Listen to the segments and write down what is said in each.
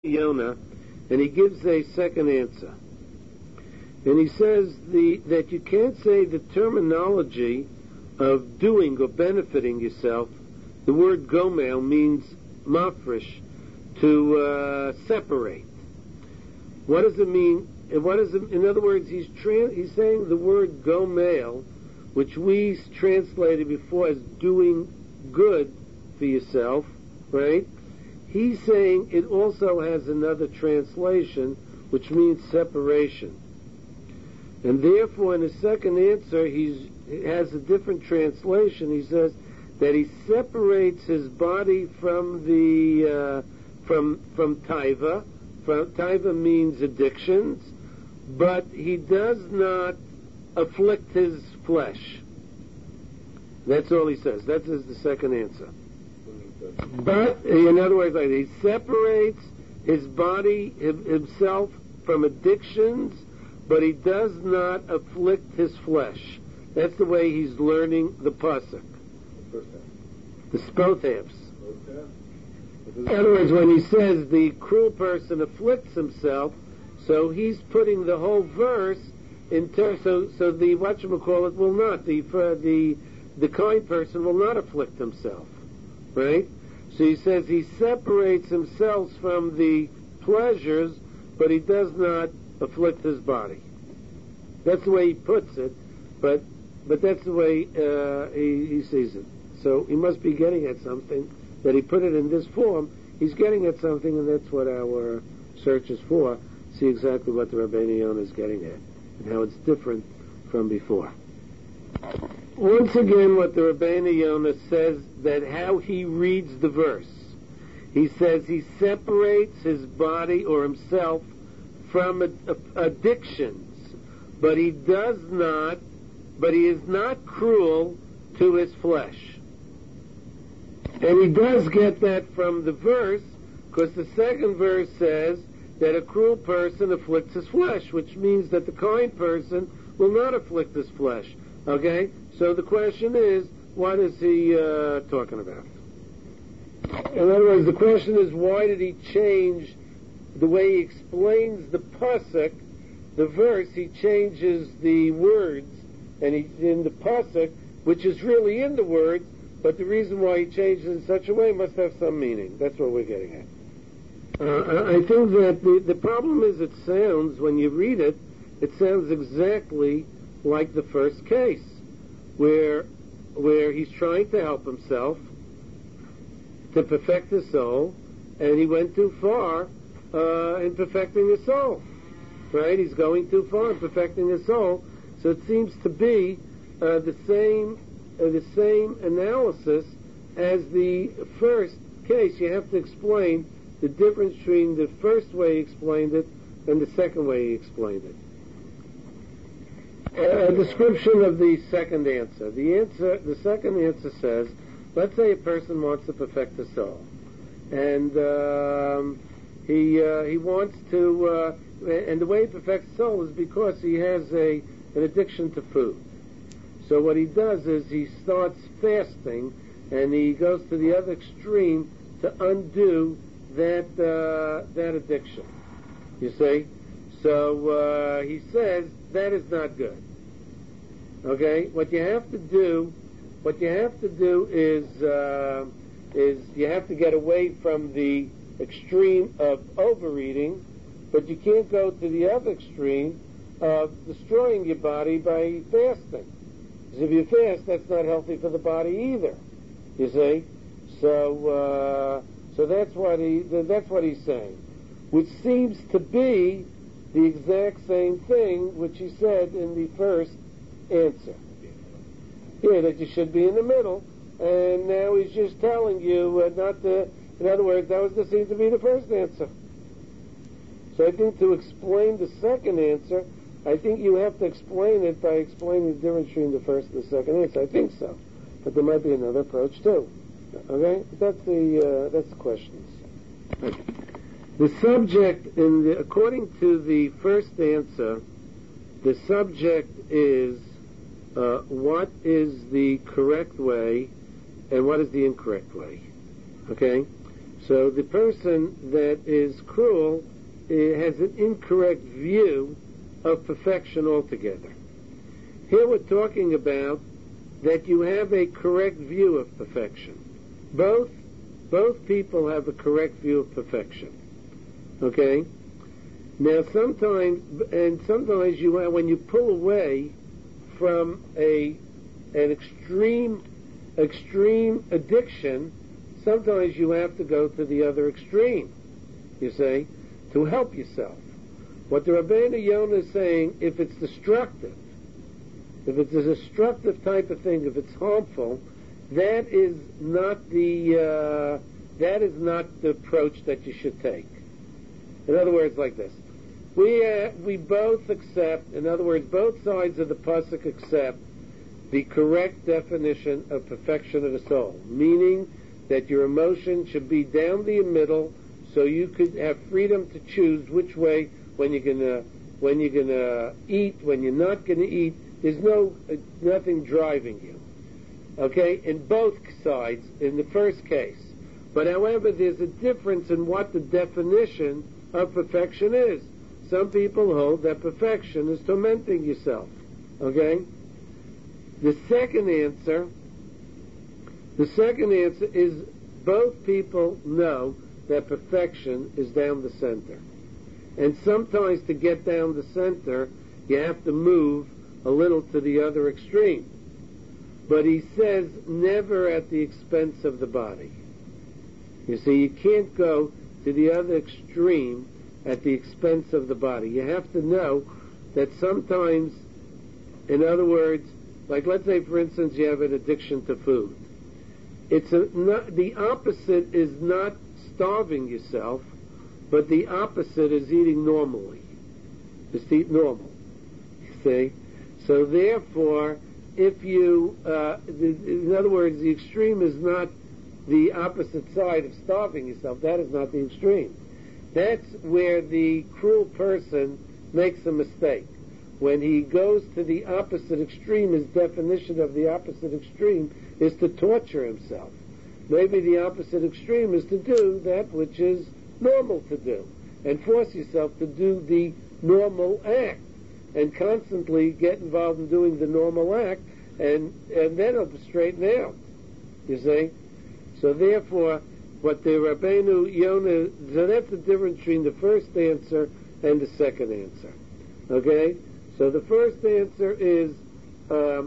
Yonah, and he gives a second answer. And he says that you can't say the terminology of doing or benefiting yourself. The word gomel means mafresh, to separate. What does it mean? In other words, he's saying the word gomel, which we translated before as doing good for yourself, right? He's saying it also has another translation, which means separation. And therefore, in his second answer, he has a different translation. He says that he separates his body from the from taiva. Taiva means addictions, but he does not afflict his flesh. That's all he says. That is the second answer. But, in other words, he separates his body, himself, from addictions, but he does not afflict his flesh. That's the way he's learning the pasuk. Both halves. In other words, when he says the cruel person afflicts himself, so he's putting the whole verse in terms. So the whatchamacallit will not. The kind person will not afflict himself, right? So he says he separates himself from the pleasures, but he does not afflict his body. That's the way he puts it, but that's the way he sees it. So he must be getting at something, that he put it in this form. He's getting at something, and that's what our search is for. See exactly what the Rabbeinu Yonah is getting at, and how it's different from before. Once again, what the Rabbeinu Yonah says, that how he reads the verse. He says he separates his body or himself from addictions, but he is not cruel to his flesh. And he does get that from the verse, because the second verse says that a cruel person afflicts his flesh, which means that the kind person will not afflict his flesh. Okay? So the question is, what is he talking about? In other words, the question is, why did he change the way he explains the pasuk, the verse? He changes the words, and in the pasuk, which is really in the words, but the reason why he changed it in such a way must have some meaning. That's what we're getting at. I think that the problem is, it sounds, when you read it, it sounds exactly like the first case, where he's trying to help himself to perfect his soul, and he went too far in perfecting his soul. Right? He's going too far in perfecting his soul. So it seems to be the same analysis as the first case. You have to explain the difference between the first way he explained it and the second way he explained it. A description of the second answer. The second answer says, let's say a person wants to perfect his soul, and he wants to, and the way he perfects his soul is because he has an addiction to food. So what he does is he starts fasting, and he goes to the other extreme to undo that addiction. You see? So he says that is not good. Okay? What you have to do is you have to get away from the extreme of overeating, but you can't go to the other extreme of destroying your body by fasting. Because if you fast, that's not healthy for the body either. You see? So that's what he's saying, which seems to be the exact same thing which he said in the first answer. Yeah, that you should be in the middle, and now he's just telling you not to. In other words, that seemed to be the first answer. So I think to explain the second answer, I think you have to explain it by explaining the difference between the first and the second answer. I think so, but there might be another approach too. Okay, that's the questions. The subject, according to the first answer, the subject is what is the correct way and what is the incorrect way. Okay? So the person that is cruel has an incorrect view of perfection altogether. Here we're talking about that you have a correct view of perfection. Both people have a correct view of perfection. Okay? Now sometimes you have, when you pull away from an extreme addiction, sometimes you have to go to the other extreme, you see, to help yourself. What the Rabbeinu Yonah is saying, if it's destructive, if it's a destructive type of thing, if it's harmful, that is not the approach that you should take. In other words, like this. We both accept, in other words, both sides of the pasuk accept the correct definition of perfection of the soul, meaning that your emotion should be down the middle, so you could have freedom to choose which way, when you're gonna eat, when you're not gonna eat. There's nothing driving you. Okay, in both sides, in the first case. But however, there's a difference in what the definition of perfection is. Some people hold that perfection is tormenting yourself. Okay? The second answer is both people know that perfection is down the center. And sometimes to get down the center, you have to move a little to the other extreme. But he says never at the expense of the body. You see, you can't go to the other extreme at the expense of the body. You have to know that sometimes, in other words, like let's say for instance you have an addiction to food. The opposite is not starving yourself, but the opposite is eating normally. Just eat normal. You see? So therefore, if you, in other words, the extreme is not the opposite side of starving yourself. That is not the extreme. That's where the cruel person makes a mistake. When he goes to the opposite extreme, his definition of the opposite extreme is to torture himself. Maybe the opposite extreme is to do that which is normal to do, and force yourself to do the normal act, and constantly get involved in doing the normal act, and then it'll straighten out. You see? So therefore, what the Rabbeinu Yonah, so that's the difference between the first answer and the second answer. Okay? So the first answer is, the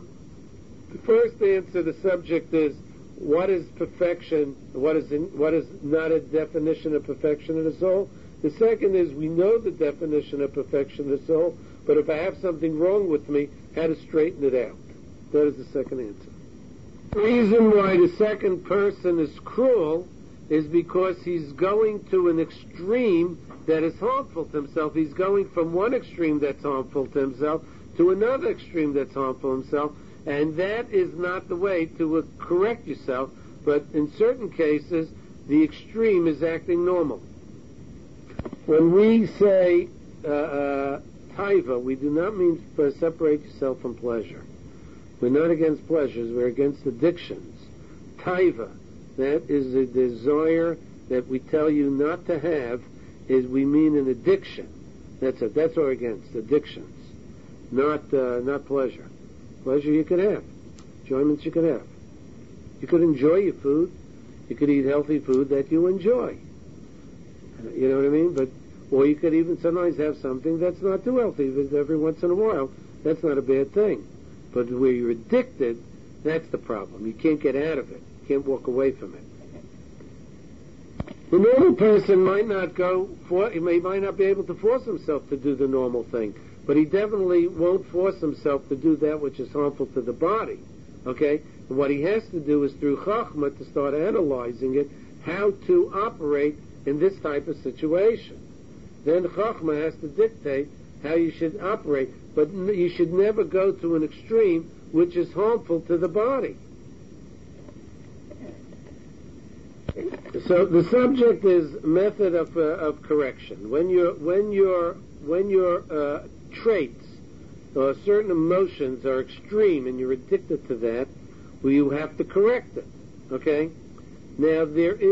subject is, what is perfection? What is not a definition of perfection of the soul? The second is, we know the definition of perfection of the soul, but if I have something wrong with me, how to straighten it out. That is the second answer. The reason why the second person is cruel is because he's going to an extreme that is harmful to himself. He's going from one extreme that's harmful to himself to another extreme that's harmful to himself, and that is not the way to correct yourself, but in certain cases, the extreme is acting normal. When we say taiva, we do not mean separate yourself from pleasure. We're not against pleasures, we're against addictions. Taiva, that is a desire that we tell you not to have, is we mean an addiction. That's it. That's what we're against, addictions. Not pleasure. Pleasure you could have. Enjoyments you could have. You could enjoy your food. You could eat healthy food that you enjoy. You know what I mean? Or you could even sometimes have something that's not too healthy every once in a while. That's not a bad thing. But where you're addicted, that's the problem. You can't get out of it. You can't walk away from it. The normal person might not might not be able to force himself to do the normal thing, but he definitely won't force himself to do that which is harmful to the body. Okay? And what he has to do is through Chachma to start analyzing it, how to operate in this type of situation. Then Chachma has to dictate how you should operate, but you should never go to an extreme which is harmful to the body. So the subject is method of correction. When your traits or certain emotions are extreme and you're addicted to that, well, you have to correct it. Okay? Now there is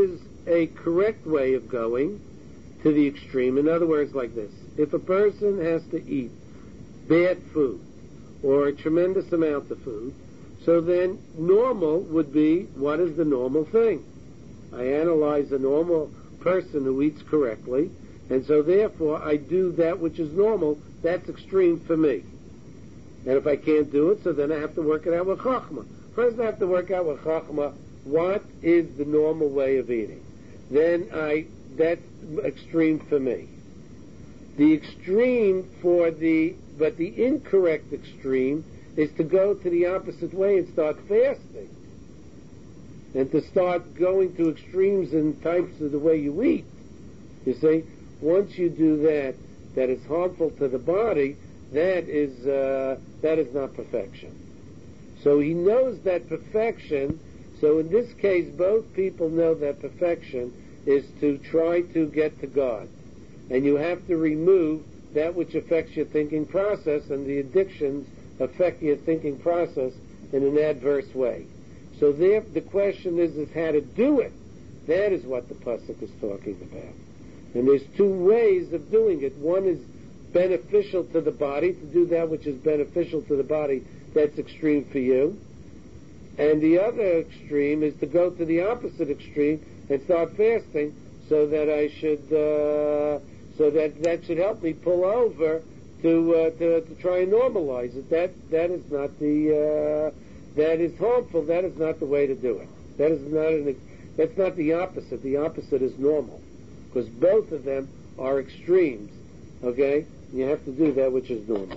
a correct way of going to the extreme. In other words, like this: if a person has to eat bad food or a tremendous amount of food, so then normal would be, what is the normal thing? I analyze a normal person who eats correctly, and so therefore I do that which is normal. That's extreme for me. And if I can't do it, so then I have to work it out with Chachma. First I have to work out with Chachma what is the normal way of eating. Then that's extreme for me. The extreme but the incorrect extreme is to go to the opposite way and start fasting. And to start going to extremes in types of the way you eat. You see, once you do that is harmful to the body, that is not perfection. So he knows that perfection. So in this case, both people know that perfection is to try to get to God. And you have to remove that which affects your thinking process, and the addictions affect your thinking process in an adverse way. So there, the question is how to do it. That is what the pasuk is talking about. And there's two ways of doing it. One is beneficial to the body, to do that which is beneficial to the body. That's extreme for you. And the other extreme is to go to the opposite extreme and start fasting, so that I should, that should help me pull over to try and normalize it. That is not that is harmful. That is not the way to do it. That's not the opposite. The opposite is normal, because both of them are extremes. Okay, you have to do that which is normal.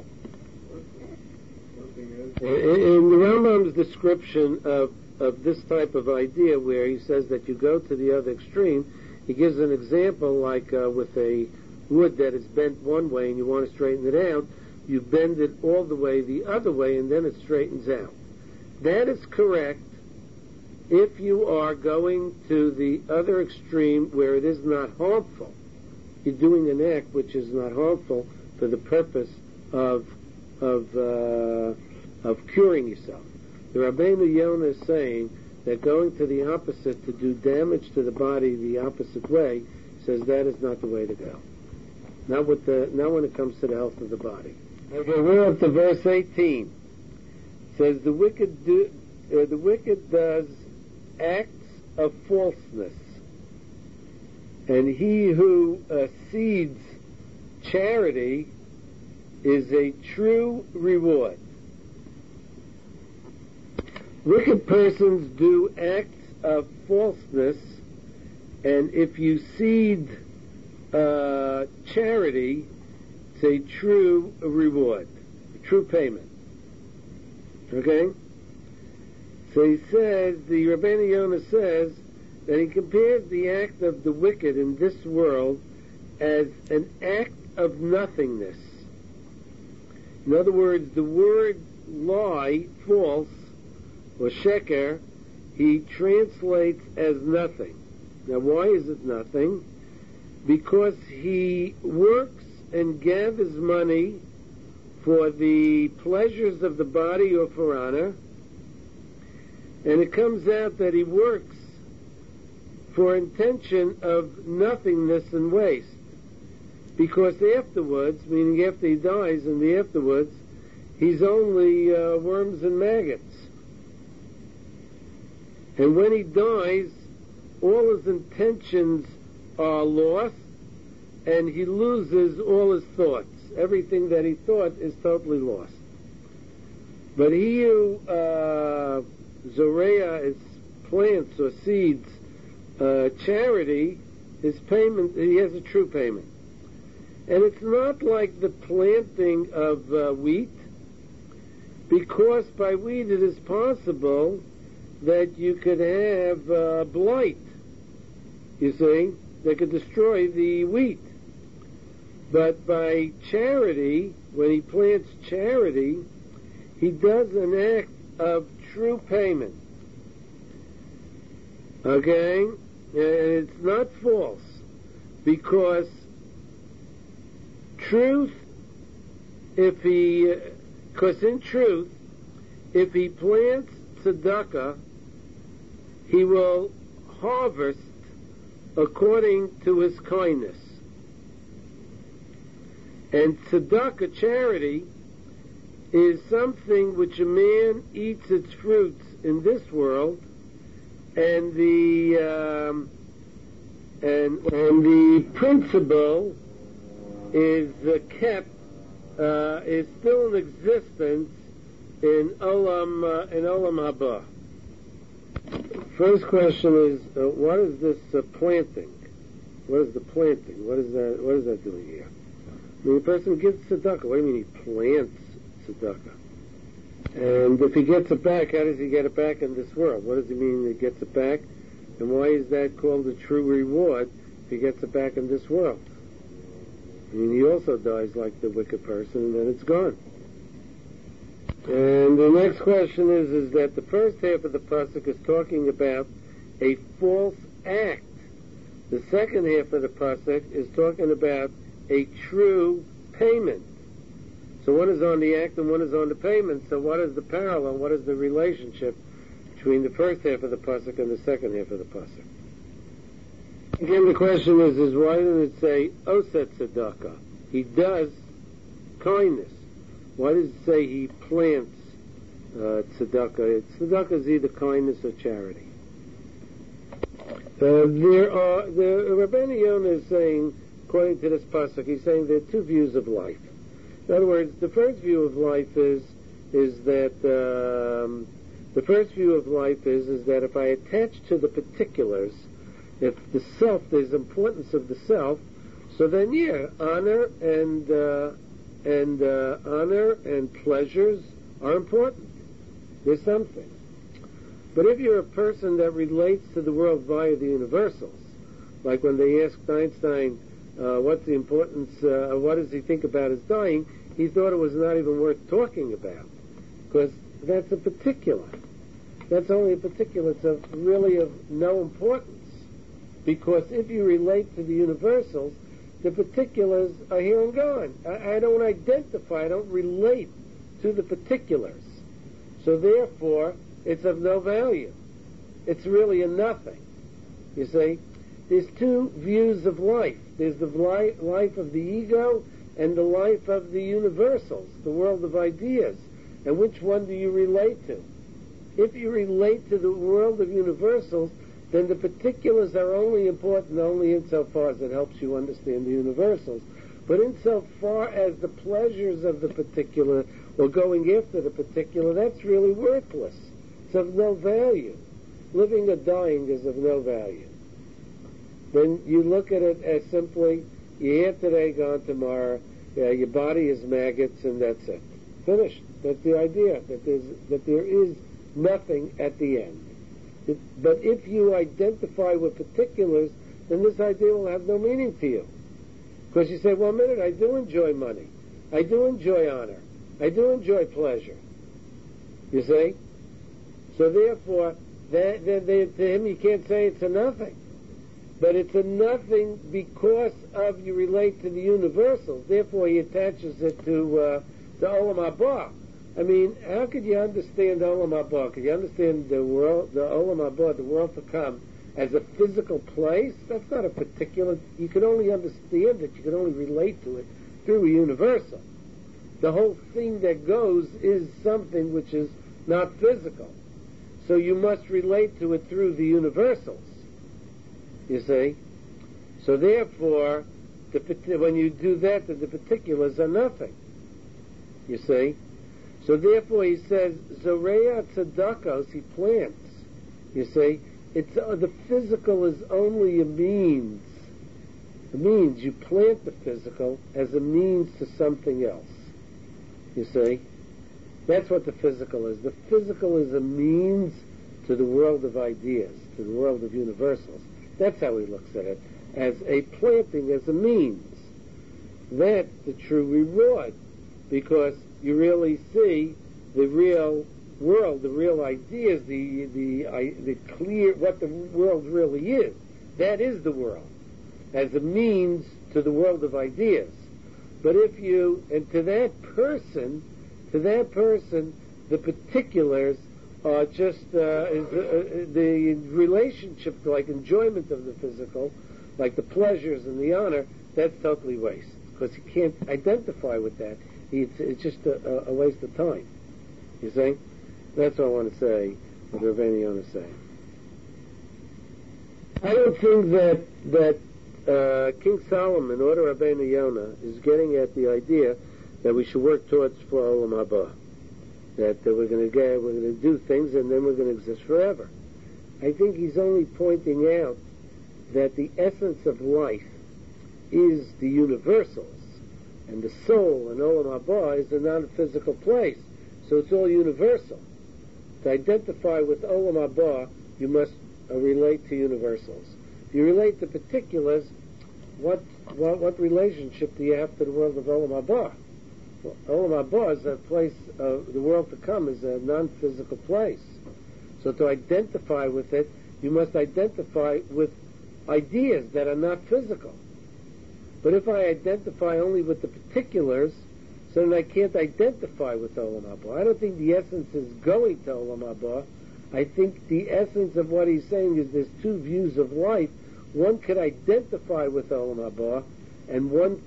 In the Rambam's description of this type of idea, where he says that you go to the other extreme, he gives an example like with a wood that is bent one way and you want to straighten it out, you bend it all the way the other way and then it straightens out. That is correct if you are going to the other extreme where it is not harmful. You're doing an act which is not harmful for the purpose of curing yourself. The Rabbeinu Yonah is saying that going to the opposite, to do damage to the body the opposite way, says that is not the way to go. Not when it comes to the health of the body. Okay, we're up to verse 18. It says the wicked does acts of falseness, and he who seeds charity is a true reward. Wicked persons do acts of falseness, and if you seed charity, it's a true reward, a true payment. Okay? So he says, the Rabbeinu Yonah says, that he compares the act of the wicked in this world as an act of nothingness. In other words, the word lie, false, or sheker, he translates as nothing. Now, why is it nothing? Because he works and gathers money for the pleasures of the body or for honor, and it comes out that he works for intention of nothingness and waste. Because afterwards, meaning after he dies in the afterwards, he's only worms and maggots. And when he dies, all his intentions are lost, and he loses all his thoughts. Everything that he thought is totally lost. But he who Zorea is plants or seeds charity, his payment, he has a true payment. And it's not like the planting of wheat, because by wheat it is possible that you could have blight, you see, that could destroy the wheat. But by charity, when he plants charity, he does an act of true payment. Okay? And it's not false, because truth, because in truth, if he plants tzedakah, he will harvest according to his kindness. And tzedakah, charity, is something which a man eats its fruits in this world, and the principle is kept, is still in existence in Olam Haba. First question is, what is this planting? What is the planting? What is that doing here? I mean, a person gives tzedakah. What do you mean he plants tzedakah? And if he gets it back, how does he get it back in this world? What does he mean he gets it back? And why is that called a true reward if he gets it back in this world? I mean, he also dies like the wicked person, and then it's gone. And the next question is that the first half of the pasuk is talking about a false act. The second half of the pasuk is talking about a true payment. So one is on the act and one is on the payment. So what is the parallel? What is the relationship between the first half of the pasuk and the second half of the pasuk? Again, the question is why didn't it say Oset Tzedakah? He does kindness. Why does it say he plants tzedakah? Tzedakah is either kindness or charity. The Rabbeinu Yonah is saying, according to this pasuk, he's saying there are two views of life. In other words, the first view of life is that if I attach to the particulars, if the self, there's importance of the self, so then honor and pleasures are important. There's something. But if you're a person that relates to the world via the universals, like when they asked Einstein, what's the importance, what does he think about his dying, he thought it was not even worth talking about, because that's a particular. That's only a particular. It's really of no importance, because if you relate to the universals, the particulars are here and gone. I don't identify, I don't relate to the particulars. So therefore, it's of no value. It's really a nothing. You see? There's two views of life. There's the life of the ego and the life of the universals, the world of ideas. And which one do you relate to? If you relate to the world of universals, then the particulars are only important only insofar as it helps you understand the universals. But insofar as the pleasures of the particular or going after the particular, that's really worthless. It's of no value. Living or dying is of no value. Then you look at it as simply, you're here today, gone tomorrow, your body is maggots, and that's it. Finished. That's the idea, that there is nothing at the end. But if you identify with particulars, then this idea will have no meaning to you. Because you say, well, a minute, I do enjoy money. I do enjoy honor. I do enjoy pleasure. You see? So therefore, to him you can't say it's a nothing. But it's a nothing because of you relate to the universals. Therefore, he attaches it to Olam Haba. I mean, how could you understand Olam Haba? Could you understand the world, the Olam Haba, the world to come, as a physical place? That's not a particular. You can only understand it. You can only relate to it through a universal. The whole thing that goes is something which is not physical. So you must relate to it through the universals. You see? So therefore, when you do that, the particulars are nothing. You see? So therefore he says, Zoreya tzedakos, he plants. You see? It's the physical is only a means. The means, you plant the physical as a means to something else. You see? That's what the physical is. The physical is a means to the world of ideas, to the world of universals. That's how he looks at it, as a planting, as a means. That's the true reward, because you really see the real world, the real ideas, the clear, what the world really is. That is the world, as a means to the world of ideas. But if you, and to that person, the particulars are just the relationship, like enjoyment of the physical, like the pleasures and the honor, that's totally waste, because he can't identify with that. It's just a waste of time. You see? That's what I want to say, what Rabbeinu Yonah is saying. I don't think that King Solomon, or Rabbeinu Yonah, is getting at the idea that we should work towards for Olam Haba. That we're going to do things and then we're going to exist forever. I think he's only pointing out that the essence of life is the universals, and the soul in Olam Haba is a non-physical place, so it's all universal. To identify with Olam Haba, you must relate to universals. If you relate to particulars, what relationship do you have to the world of Olam Haba? Well, Olam Haba is a place, the world to come is a non-physical place. So to identify with it, you must identify with ideas that are not physical. But if I identify only with the particulars, so then I can't identify with Olam Haba. I don't think the essence is going to Olam Haba. I think the essence of what he's saying is there's two views of life. One could identify with Olam Haba, and one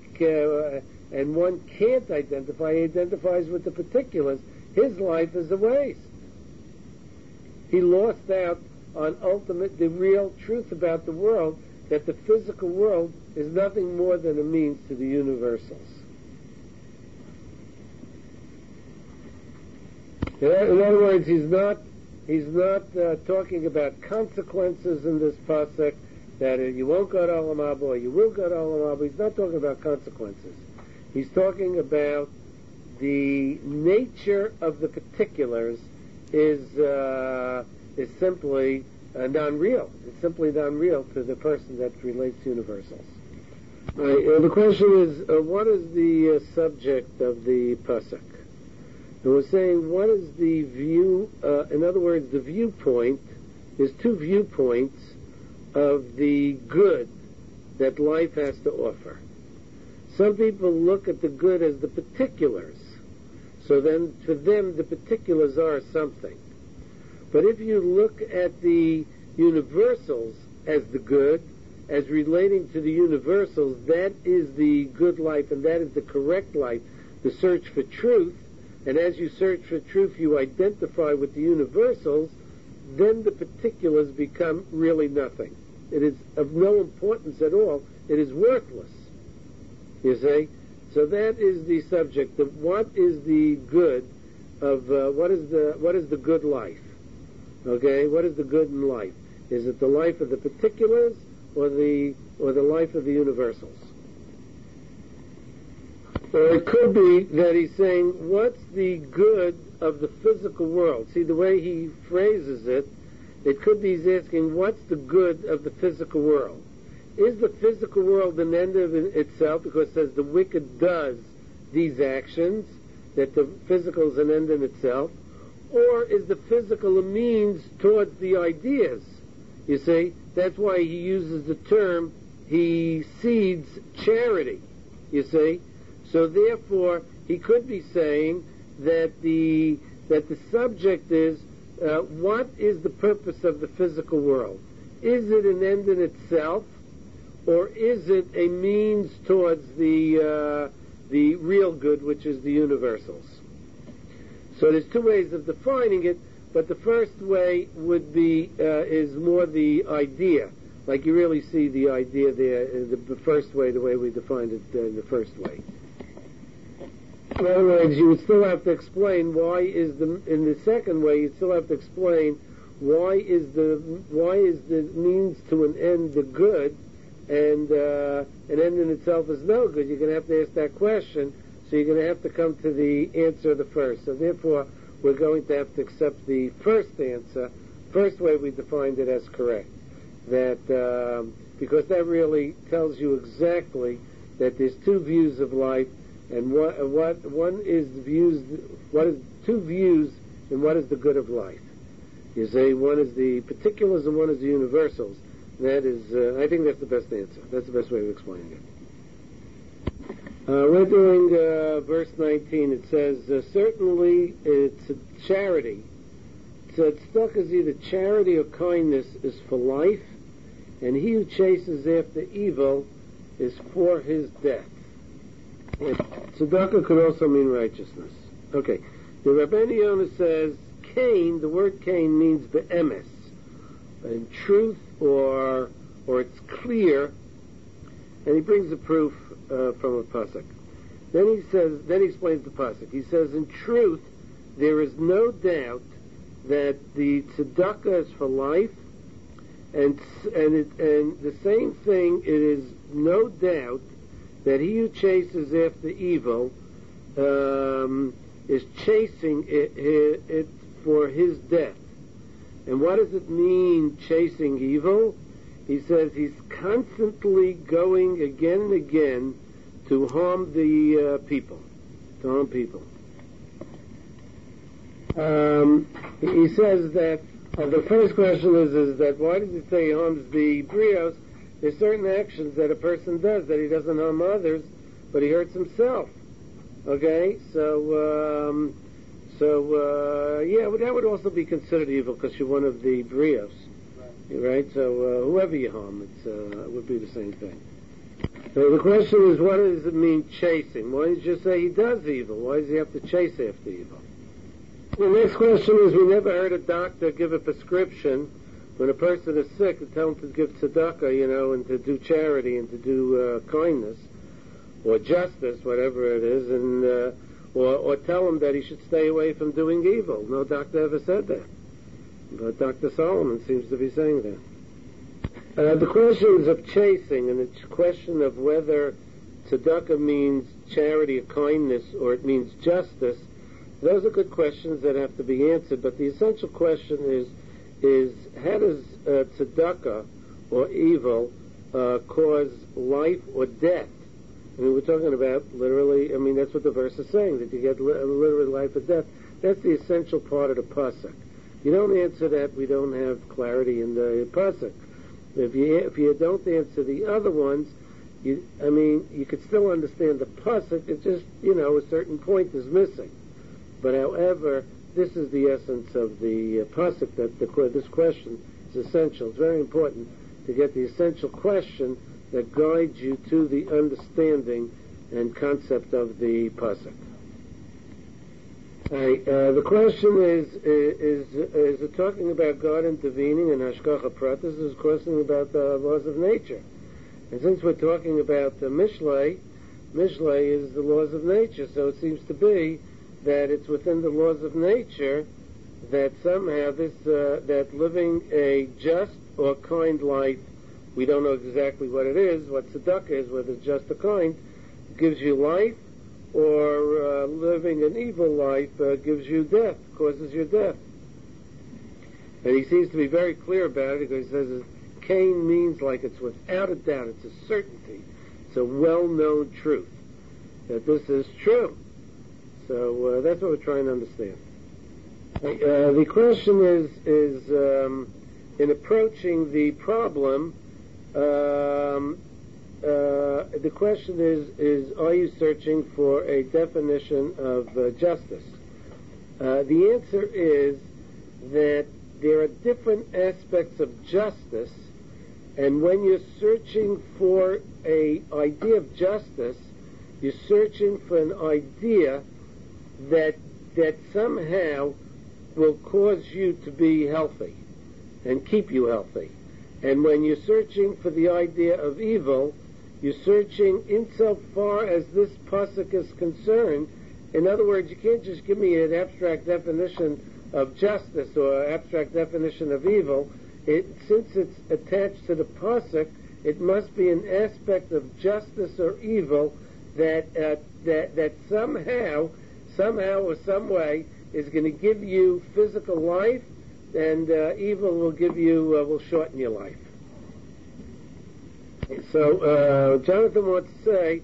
can't identify. He identifies with the particulars. His life is a waste. He lost out on the real truth about the world, that the physical world is nothing more than a means to the universals. In other words, he's not talking about consequences in this pasuk, that you won't go to Olam Haba or you will go to Olam Haba. He's not talking about consequences. He's talking about the nature of the particulars is simply non-real. It's simply non-real to the person that relates to universals. Right, the question is, what is the subject of the pasuk? And we're saying, what is the view? In other words, the viewpoint. There's two viewpoints of the good that life has to offer. Some people look at the good as the particulars. So then, for them, the particulars are something. But if you look at the universals as the good, as relating to the universals, that is the good life, and that is the correct life, the search for truth. And as you search for truth, you identify with the universals, then the particulars become really nothing. It is of no importance at all. It is worthless. You see? So that is the subject of what is the good of, what is the good life? Okay? What is the good in life? Is it the life of the particulars or the life of the universals? Or it could be that he's saying, what's the good of the physical world? See, the way he phrases it, it could be he's asking, what's the good of the physical world? Is the physical world an end of itself? Because it says the wicked does these actions, that the physical is an end in itself. Or is the physical a means towards the ideas? You see, that's why he uses the term, he seeds charity. You see? So therefore, he could be saying that the subject is, what is the purpose of the physical world? Is it an end in itself, or is it a means towards the real good, which is the universals? So there's two ways of defining it, but the first way would be is more the idea, like you really see the idea there. The first way, the way we defined it in the first way. In other words, you would still have to explain why is in the second way, you'd still have to explain why is the means to an end the good, and an end in itself is no good. You're going to have to ask that question, so you're going to have to come to the answer of the first. So therefore, we're going to have to accept the first answer, first way we defined it as correct. That because that really tells you exactly that there's two views of life. And what one is the views, what is two views, and what is the good of life? You say one is the particulars and one is the universals. That is, I think that's the best answer. That's the best way of explaining it. We're doing verse 19. It says, certainly it's a charity. So tzedakah is either charity or kindness is for life, and he who chases after evil is for his death. And tzedakah could also mean righteousness. Okay, the Rabbeinu Yonah says Cain, the word Cain means be'emes, in truth or it's clear, and he brings a proof from a pasuk. Then he explains the pasuk. He says, in truth, there is no doubt that the tzedakah is for life, and the same thing, it is no doubt that he who chases after evil is chasing it for his death. And what does it mean, chasing evil? He says he's constantly going again and again to harm the people. He says that the first question is that why does it say he harms the brios? There's certain actions that a person does that he doesn't harm others, but he hurts himself. Okay, so that would also be considered evil because you're one of the brios, right? So whoever you harm, it would be the same thing. So the question is, what does it mean chasing? Why did you say he does evil? Why does he have to chase after evil? The next question is, we never heard a doctor give a prescription when a person is sick to tell him to give tzedakah, and to do charity and to do kindness or justice, whatever it is, and or tell him that he should stay away from doing evil. No doctor ever said that, but Dr. Solomon seems to be saying that. The questions of chasing and the question of whether tzedakah means charity or kindness or it means justice, those are good questions that have to be answered, but the essential question is how does tzedakah or evil cause life or death? I mean, we're talking about literally, that's what the verse is saying, that you get literally life or death. That's the essential part of the pasuk. You don't answer that, we don't have clarity in the pasuk. If you don't answer the other ones, you could still understand the pasuk, it's just, a certain point is missing. But however, this is the essence of the pasuk, that this question is essential. It's very important to get the essential question that guides you to the understanding and concept of the pasuk. The question is it talking about God intervening in hashgacha pratis? Is questioning about the laws of nature. And since we're talking about Mishlei is the laws of nature, so it seems to be that it's within the laws of nature that somehow that living a just or kind life, we don't know exactly what it is, what tzedakah is, whether it's just or kind, gives you life, or living an evil life gives you death, causes your death. And he seems to be very clear about it because he says Cain means like it's without a doubt, it's a certainty, it's a well-known truth that this is true. So that's what we're trying to understand. The question is in approaching the problem, the question is are you searching for a definition of justice? The answer is that there are different aspects of justice, and when you're searching for an idea of justice, you're searching for an idea that somehow will cause you to be healthy and keep you healthy. And when you're searching for the idea of evil, you're searching insofar as this pasuk is concerned. In other words, you can't just give me an abstract definition of justice or abstract definition of evil. Since it's attached to the pasuk, it must be an aspect of justice or evil that somehow or some way is going to give you physical life, and evil will give you will shorten your life. So Jonathan wants to say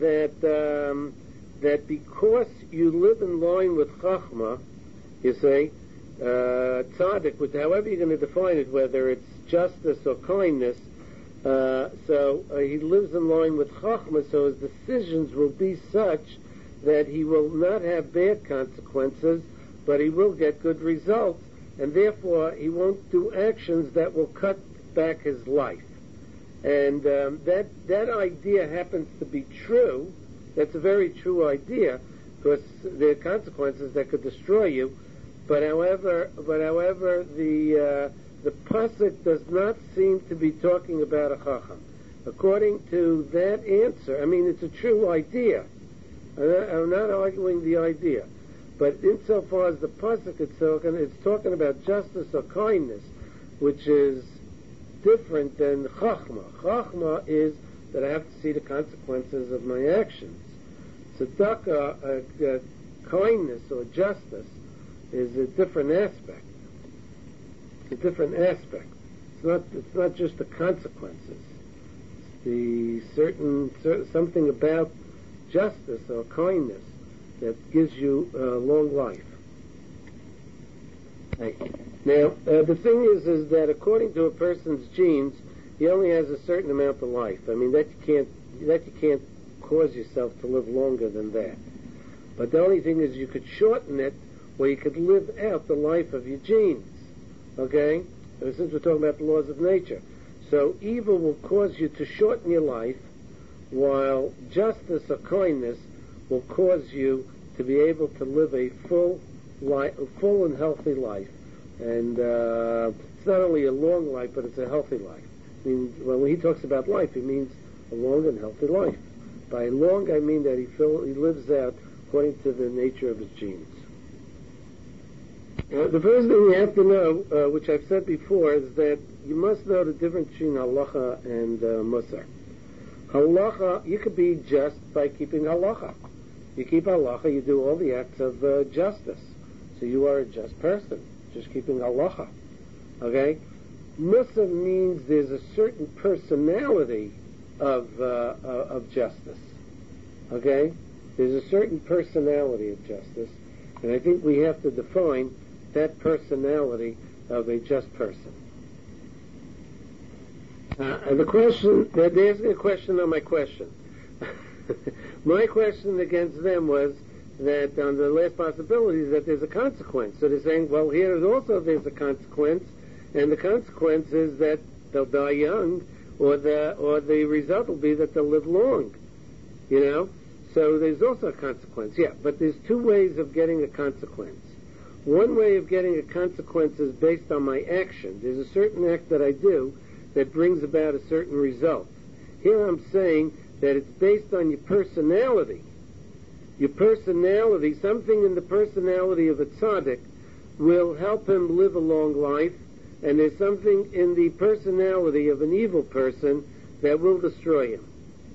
that because you live in line with Chachma, you say tzaddik, with however you're going to define it, whether it's justice or kindness. So he lives in line with Chachma, so his decisions will be such that he will not have bad consequences, but he will get good results, and therefore he won't do actions that will cut back his life. And that idea happens to be true. That's a very true idea, because there are consequences that could destroy you. But however, the pasuk does not seem to be talking about a chacham. According to that answer, I mean, it's a true idea. I'm not arguing the idea, but insofar as the pasuk it's talking about justice or kindness, which is different than chachma. Chachma is that I have to see the consequences of my actions. Tzedakah, kindness or justice, is a different aspect. It's a different aspect. It's not just the consequences. It's the something about justice or kindness that gives you a long life. Right. Now, the thing is that according to a person's genes, he only has a certain amount of life. I mean, that you can't cause yourself to live longer than that. But the only thing is you could shorten it, or you could live out the life of your genes. Okay? Since we're talking about the laws of nature. So evil will cause you to shorten your life, while justice or kindness will cause you to be able to live a full and healthy life. And it's not only a long life, but it's a healthy life. I mean, when he talks about life, he means a long and healthy life. By long, I mean that he lives out according to the nature of his genes. The first thing you have to know, which I've said before, is that you must know the difference between halacha and musar. Halacha, you could be just by keeping halacha. You keep halacha, you do all the acts of justice. So you are a just person, just keeping halacha. Okay? Musar means there's a certain personality of justice. Okay? There's a certain personality of justice, and I think we have to define that personality of a just person. And the question, they're asking a question on my question. My question against them was that on the last possibility is that there's a consequence. So they're saying, well, here is also there's a consequence, and the consequence is that they'll die young, or the result will be that they'll live long. You know? So there's also a consequence, yeah. But there's two ways of getting a consequence. One way of getting a consequence is based on my action. There's a certain act that I do that brings about a certain result. Here I'm saying that it's based on your personality. Your personality, something in the personality of a tzaddik will help him live a long life, and there's something in the personality of an evil person that will destroy him.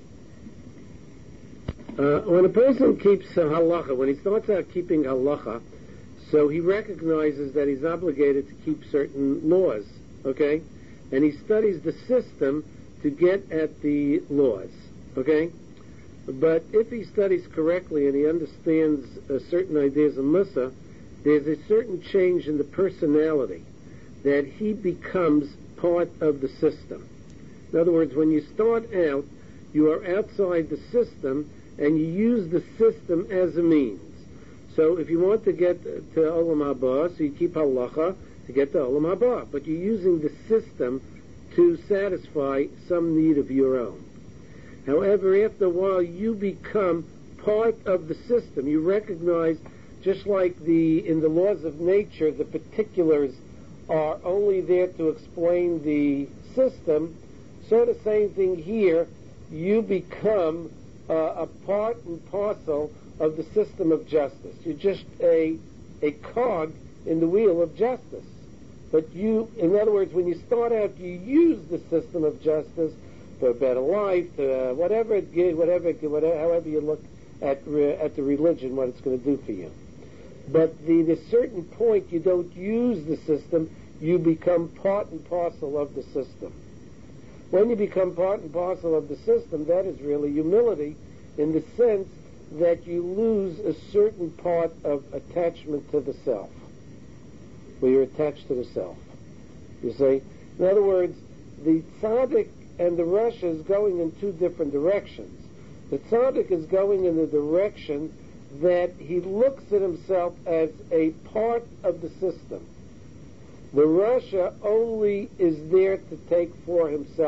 When a person keeps halacha, when he starts out keeping halacha, so he recognizes that he's obligated to keep certain laws, okay? And he studies the system to get at the laws, okay? But if he studies correctly and he understands certain ideas of Musa, there's a certain change in the personality that he becomes part of the system. In other words, when you start out, you are outside the system and you use the system as a means. So if you want to get to Olam Haba, so you keep halacha to get to Olam Haba, but you're using the system to satisfy some need of your own. However, after a while, you become part of the system. You recognize, just like in the laws of nature, the particulars are only there to explain the system, so the same thing here, you become a part and parcel of the system of justice. You're just a cog in the wheel of justice. But you, in other words, when you start out, you use the system of justice for a better life, however you look at the religion, what it's going to do for you. But the certain point you don't use the system, you become part and parcel of the system. When you become part and parcel of the system, that is really humility, in the sense that you lose a certain part of attachment to the self, where you're attached to the self. You see? In other words, the tzaddik and the rasha is going in two different directions. The tzaddik is going in the direction that he looks at himself as a part of the system. The rasha only is there to take for himself.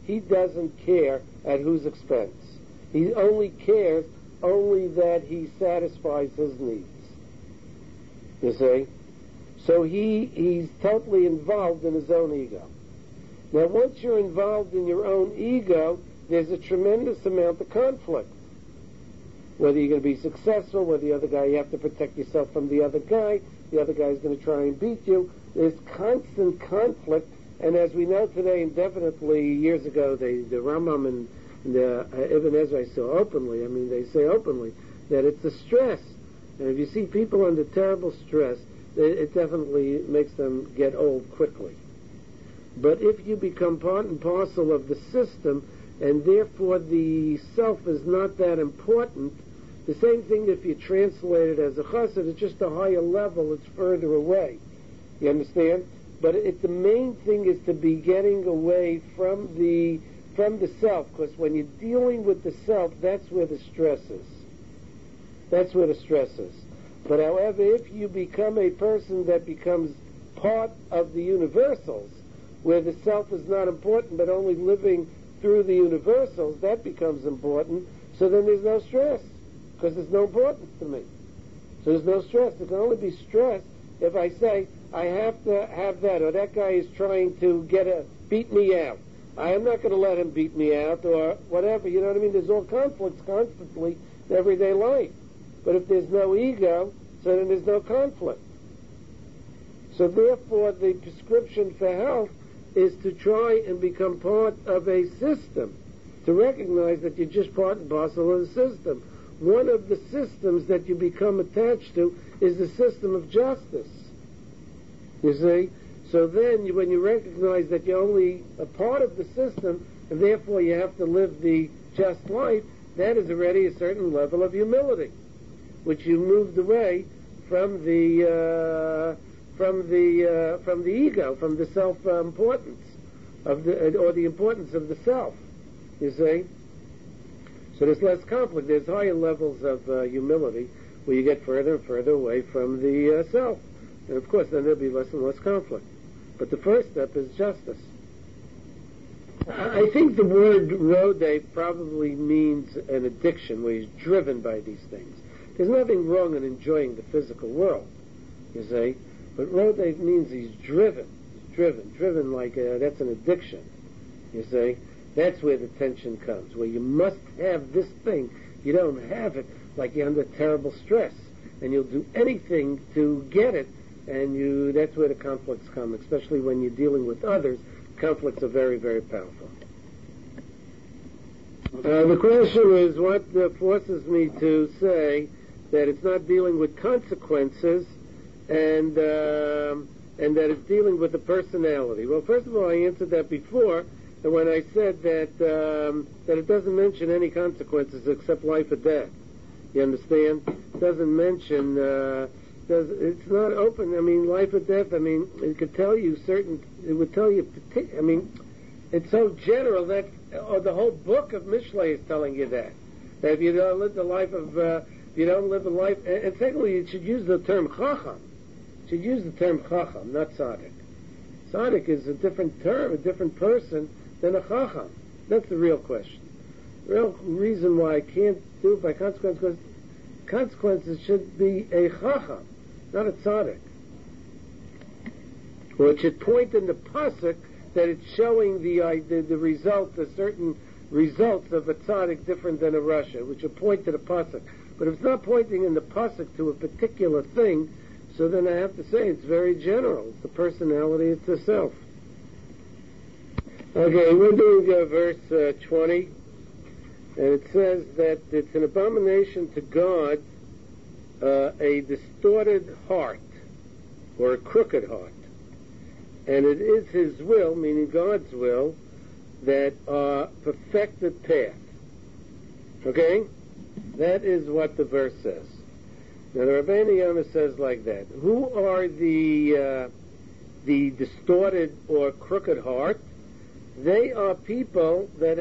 he doesn't care at whose expense. He only cares that he satisfies his needs. You see? So he's totally involved in his own ego. Now, once you're involved in your own ego, there's a tremendous amount of conflict. Whether you're going to be successful, whether the other guy, you have to protect yourself from the other guy is going to try and beat you. There's constant conflict, and as we know today, and definitely years ago, the Rambam and the Ibn Ezra say openly, that it's a stress. And if you see people under terrible stress, it definitely makes them get old quickly. But if you become part and parcel of the system, and therefore the self is not that important, the same thing if you translate it as a chassid, it's just a higher level, it's further away. You understand? But the main thing is to be getting away from the self, because when you're dealing with the self, that's where the stress is. That's where the stress is. But however, if you become a person that becomes part of the universals, where the self is not important but only living through the universals, that becomes important, so then there's no stress, because there's no importance to me. So there's no stress. There can only be stress if I say, I have to have that, or that guy is trying to beat me out. I am not going to let him beat me out, or whatever, you know what I mean? There's all conflicts constantly in everyday life. But if there's no ego, so then there's no conflict. So therefore, the prescription for health is to try and become part of a system, to recognize that you're just part and parcel of the system. One of the systems that you become attached to is the system of justice. You see? So then, when you recognize that you're only a part of the system, and therefore you have to live the just life, that is already a certain level of humility, which you moved away from the ego, from the self-importance or the importance of the self. You see? So there's less conflict. There's higher levels of humility where you get further and further away from the self. And of course, then there'll be less and less conflict. But the first step is justice. I think the word rodeh probably means an addiction where he's driven by these things. There's nothing wrong in enjoying the physical world, you see. But rodeh means he's driven. Driven like that's an addiction, you see. That's where the tension comes, where you must have this thing. If you don't have it, like you're under terrible stress, and you'll do anything to get it, and that's where the conflicts come, especially when you're dealing with others. Conflicts are very, very powerful. The question is, what forces me to say that it's not dealing with consequences, and that it's dealing with the personality? Well, first of all, I answered that before, and when I said that it doesn't mention any consequences except life or death. You understand? It doesn't mention. It's not open. I mean, life or death. I mean, it could tell you certain. It would tell you. I mean, it's so general that the whole book of Mishlei is telling you that if you don't live the life of, you don't live a life. And secondly, you should use the term chacham. You should use the term chacham, not tzaddik. Tzaddik is a different term, a different person than a chacham. That's the real question. The real reason why I can't do it by consequence, because consequences should be a chacham, not a tzaddik. Well, it should point in the pasuk that it's showing the result, the certain results of a tzaddik different than a rasha, which would point to the pasuk. But if it's not pointing in the pasuk to a particular thing, so then I have to say it's very general. It's the personality, it's the self. Okay, we're doing verse 20, and it says that it's an abomination to God a distorted heart, or a crooked heart. And it is His will, meaning God's will, that perfected path. Okay? That is what the verse says. Now the Rabbeinu Yonah says like that. Who are the distorted or crooked heart? They are people that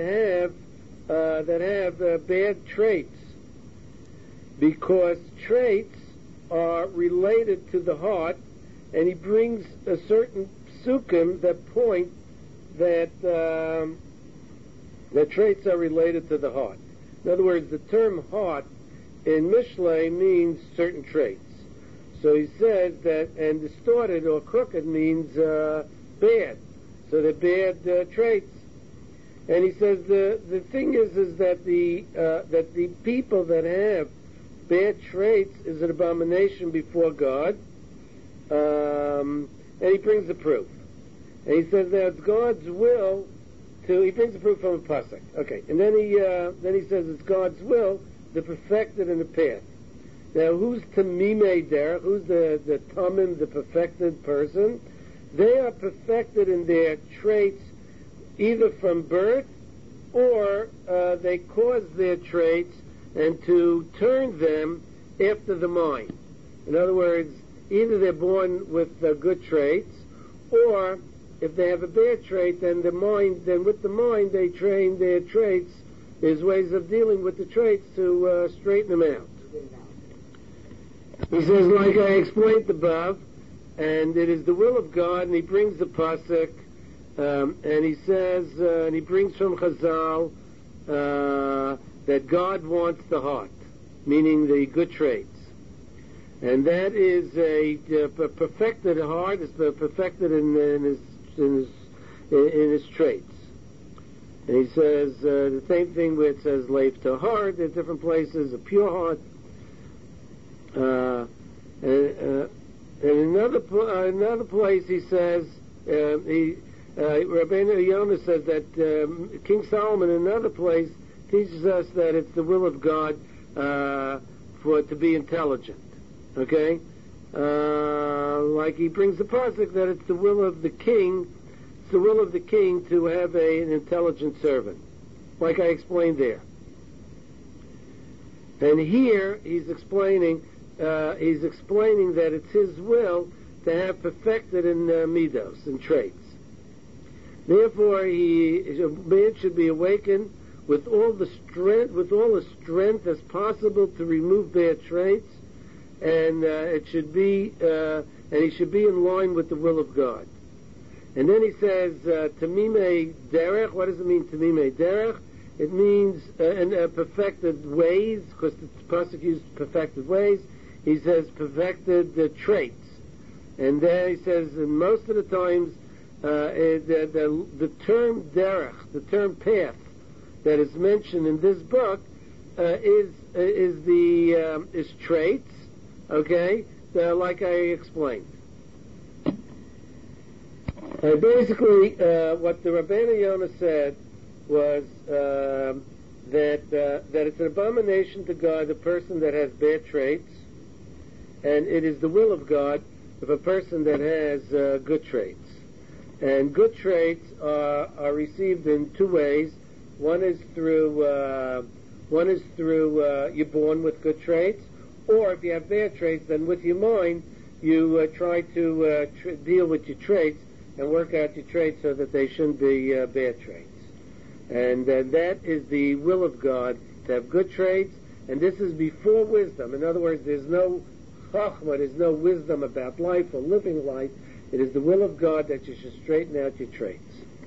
have bad traits, because traits are related to the heart, and he brings a certain psukim that point that that traits are related to the heart. In other words, the term heart in Mishlei means certain traits. So he says that, and distorted or crooked means bad. So they're bad traits. And he says the thing is that the people that have bad traits is an abomination before God. And he brings the proof. And he says that it's God's will to. He brings the proof from a pasuk. Okay, and then he says it's God's will to perfect it in the path. Now, who's tamimei there? Who's the tamim, the perfected person? They are perfected in their traits either from birth or they cause their traits and to turn them after the mind. In other words, either they're born with good traits, or if they have a bad trait, then with the mind they train their traits. There's ways of dealing with the traits to straighten them out. He says, like I explained above, and it is the will of God, and he brings the pasuk, and he says, and he brings from Chazal that God wants the heart, meaning the good traits. And that is a perfected heart, is perfected in his traits. And he says the same thing where it says leif to heart in different places, a pure heart. And another place he says, Rabbeinu Yonah says that King Solomon in another place teaches us that it's the will of God to be intelligent. Okay? Like he brings the pasuk that it's the will of the king, it's the will of the king to have an intelligent servant, like I explained there. And here he's explaining that it's his will to have perfected in midos, in traits. Therefore, man should be awakened with all the strength as possible to remove bad traits, and he should be in line with the will of God. And then he says, Tamimei derech. What does it mean, Tamimei derech? It means perfected ways, because the pasuk used perfected ways. He says perfected traits. And there he says, and most of the times, the term derech, the term path, that is mentioned in this book, is traits. Okay, like I explained. Basically, what the Rabbeinu Yonah said was that it's an abomination to God, the person that has bad traits, and it is the will of God of a person that has good traits. And good traits are received in two ways. One is through you're born with good traits, or if you have bad traits, then with your mind you try to deal with your traits and work out your traits so that they shouldn't be bad traits. And that is the will of God, to have good traits, and this is before wisdom. In other words, there's no chachma, there's no wisdom about life or living life. It is the will of God that you should straighten out your traits.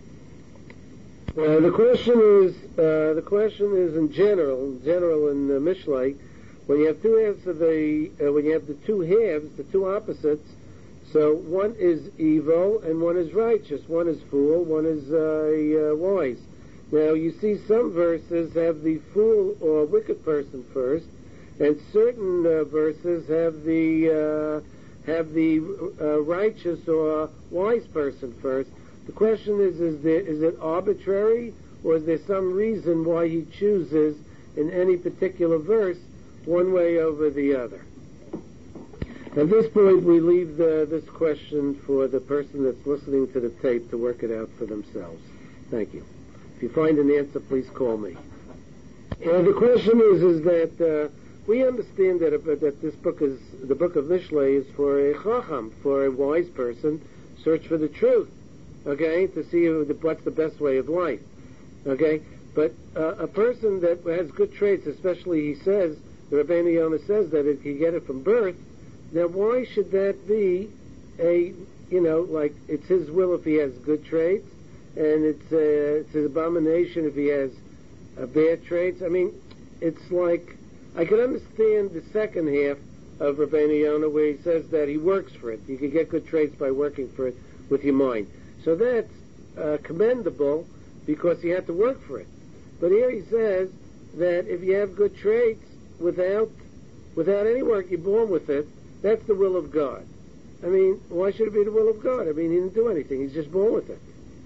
The question is in general in Mishlei, when you have two halves when you have the two halves, the two opposites. So one is evil and one is righteous. One is fool, one is wise. Now you see some verses have the fool or wicked person first, and certain verses have the righteous or wise person first. The question is it arbitrary, or is there some reason why he chooses in any particular verse one way over the other? At this point, we leave this question for the person that's listening to the tape to work it out for themselves. Thank you. If you find an answer, please call me. The question is that we understand that this book is, the book of Mishlei, is for a chacham, for a wise person, search for the truth, okay, to see what's the best way of life, okay? But a person that has good traits, especially he says, the Rabbeinu Yonah says that if you get it from birth, now why should that be like it's his will if he has good traits, and it's an abomination if he has bad traits. I mean, it's like, I can understand the second half of Rabbeinu Yonah where he says that he works for it. You can get good traits by working for it with your mind. So that's commendable because he had to work for it. But here he says that if you have good traits without any work, you're born with it, that's the will of God. I mean, why should it be the will of God? I mean, he didn't do anything. He's just born with it.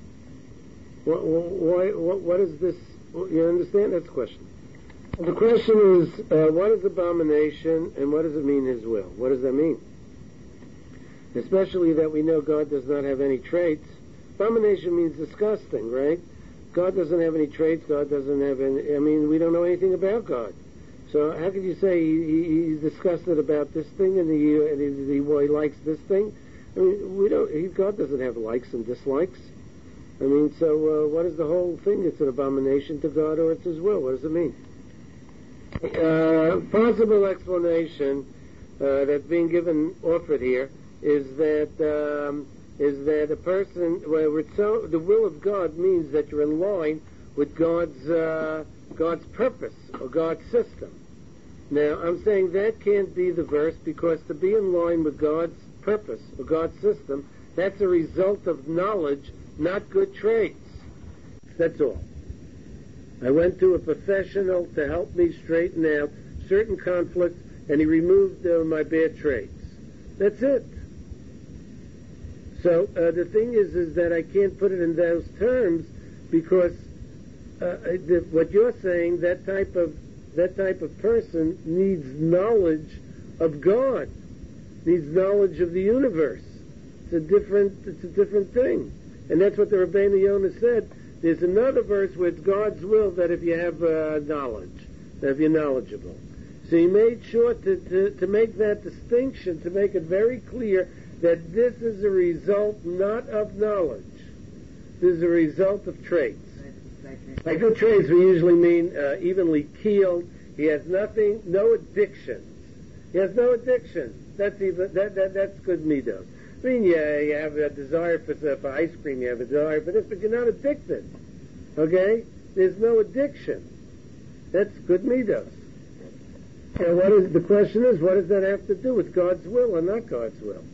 What is this? You understand? That's the question. The question is, what is abomination and what does it mean, his will? What does that mean? Especially that we know God does not have any traits. Abomination means disgusting, right? God doesn't have any traits. God doesn't have any, I mean, we don't know anything about God. So how could you say he's disgusted about this thing and he likes this thing? I mean, God doesn't have likes and dislikes. I mean, so what is the whole thing? It's an abomination to God or it's his will? What does it mean? Possible explanation that's being offered here is that a person, the will of God means that you're in line with God's purpose or God's system. Now, I'm saying that can't be the verse because to be in line with God's purpose or God's system, that's a result of knowledge, not good traits. That's all. I went to a professional to help me straighten out certain conflicts, and he removed my bad traits. That's it. So the thing is that I can't put it in those terms because what you're saying, that type of person needs knowledge of God, needs knowledge of the universe. It's a different thing, and that's what the Rabbeinu Yonah said. There's another verse where it's God's will that if you have knowledge, that if you're knowledgeable. So he made sure to make that distinction, to make it very clear that this is a result not of knowledge. This is a result of traits. By good traits we usually mean evenly keeled. He has no addictions. He has no addictions. That's good midos. I mean, yeah, you have a desire for ice cream, you have a desire for this, but you're not addicted. Okay? There's no addiction. That's good midos. And the question is, what does that have to do with God's will or not God's will?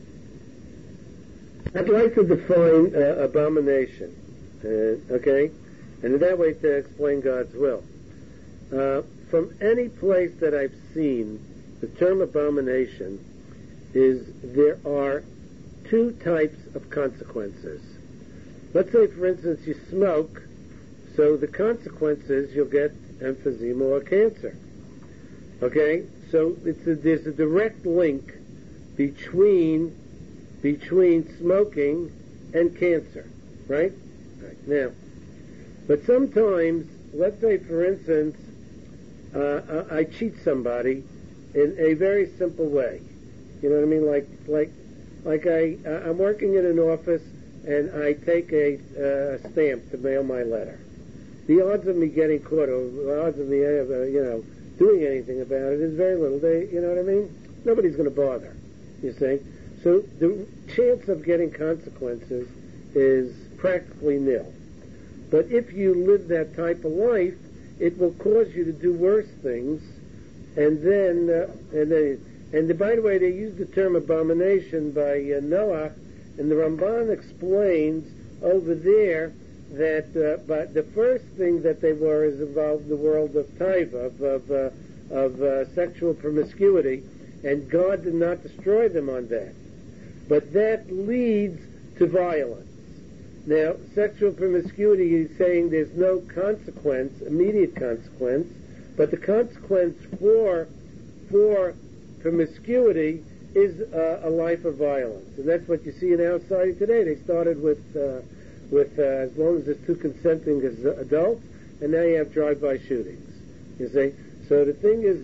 I'd like to define abomination, okay? And in that way to explain God's will. From any place that I've seen, the term abomination is there are two types of consequences. Let's say, for instance, you smoke, so the consequence is you'll get emphysema or cancer. Okay? So there's a direct link between smoking and cancer, right? Right. Now, but sometimes, let's say, for instance, I cheat somebody in a very simple way. You know what I mean? Like I'm working in an office and I take a stamp to mail my letter. The odds of me getting caught, or the odds of me, doing anything about it is very little. You know what I mean? Nobody's going to bother. You see? So the chance of getting consequences is practically nil. But if you live that type of life, it will cause you to do worse things, and by the way, they use the term abomination by Noah, and the Ramban explains over there that but the first thing that they were is involved the world of taiva, of sexual promiscuity, and God did not destroy them on that. But that leads to violence. Now, sexual promiscuity, he's saying there's no consequence, immediate consequence, but the consequence for promiscuity is a life of violence. And that's what you see in our society today. They started with as long as there's two consenting adults, and now you have drive-by shootings. You see? So the thing is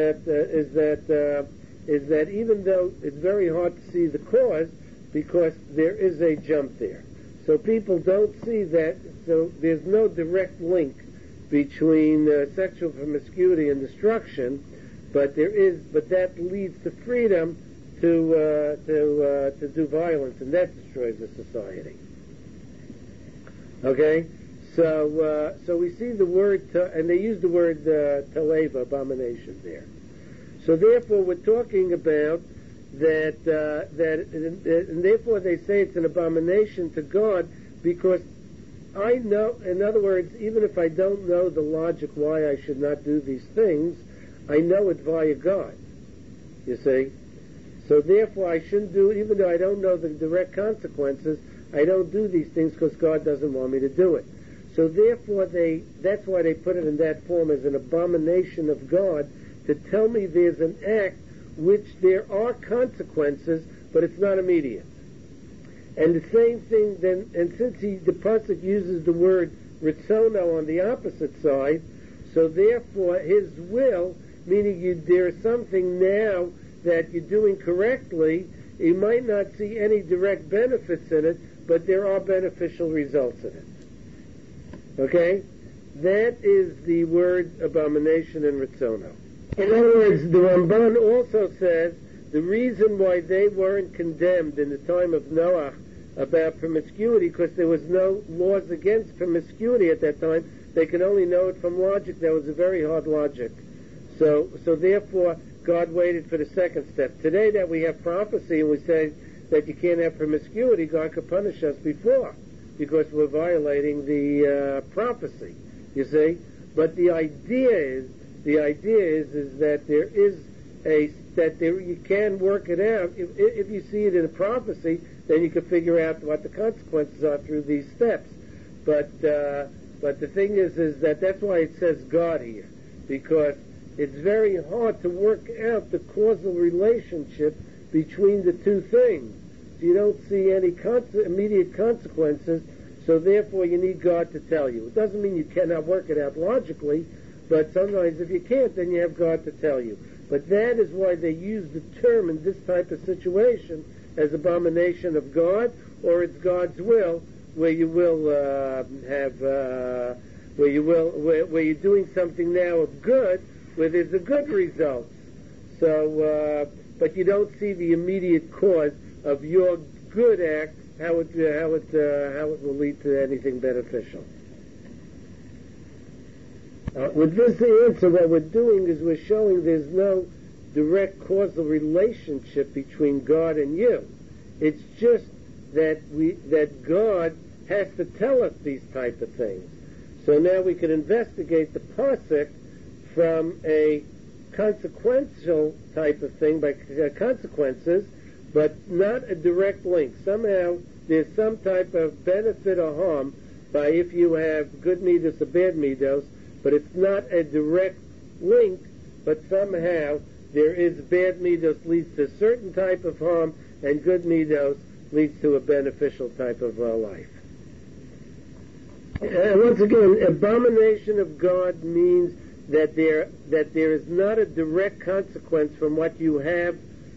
that even though it's very hard to see the cause, because there is a jump there. So people don't see that, so there's no direct link between sexual promiscuity and destruction, but that leads to freedom to do violence, and that destroys the society. Okay? So we see the word, and they use the word taleva, abomination there. So therefore we're talking about and therefore they say it's an abomination to God because I know, in other words, even if I don't know the logic why I should not do these things, I know it via God. You see? So therefore I shouldn't do it, even though I don't know the direct consequences, I don't do these things because God doesn't want me to do it. So therefore that's why they put it in that form as an abomination of God, to tell me there's an act which there are consequences, but it's not immediate. And the same thing then, and since the pasuk uses the word ritzono on the opposite side, so therefore his will, meaning there is something now that you're doing correctly, you might not see any direct benefits in it, but there are beneficial results in it. Okay? That is the word abomination and ritzono. In other words, the Ramban also says the reason why they weren't condemned in the time of Noah about promiscuity, because there was no laws against promiscuity at that time. They could only know it from logic. That was a very hard logic. So therefore, God waited for the second step. Today that we have prophecy and we say that you can't have promiscuity, God could punish us before because we're violating the prophecy, you see. But the idea is that there is you can work it out. If you see it in a prophecy, then you can figure out what the consequences are through these steps. But the thing is that's why it says God here, because it's very hard to work out the causal relationship between the two things. You don't see any immediate consequences, so therefore you need God to tell you. It doesn't mean you cannot work it out logically, but sometimes if you can't, then you have God to tell you. But that is why they use the term in this type of situation as abomination of God, or it's God's will, where you will where you're doing something now of good, where there's a good result. So, but you don't see the immediate cause of your good act, how it will lead to anything beneficial. With this answer, what we're doing is we're showing there's no direct causal relationship between God and you. It's just that God has to tell us these type of things. So now we can investigate the pasuk from a consequential type of thing, by consequences, but not a direct link. Somehow there's some type of benefit or harm by if you have good midos or bad midos, but it's not a direct link, but somehow there is bad midos leads to a certain type of harm, and good midos leads to a beneficial type of life. Once again, abomination of God means that there is not a direct consequence from what you have,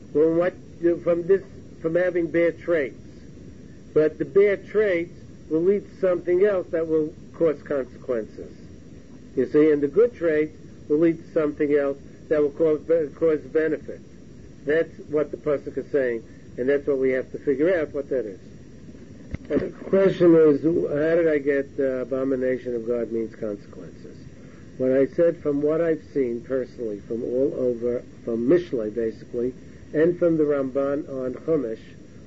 from having bad traits, but the bad traits will lead to something else that will cause consequences. You see, and the good traits will lead to something else that will cause benefits. That's what the pasuk is saying, and that's what we have to figure out what that is. And the question is, how did I get abomination of God means consequences? What I said, from what I've seen personally, from all over, from Mishlei basically, and from the Ramban on Chumash,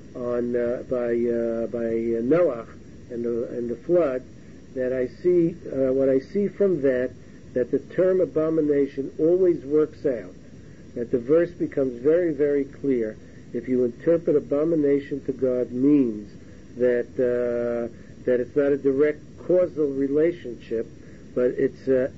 by Noah and the flood, that I see what I see from that the term abomination always works out. That the verse becomes very, very clear. If you interpret abomination to God means that it's not a direct causal relationship, but that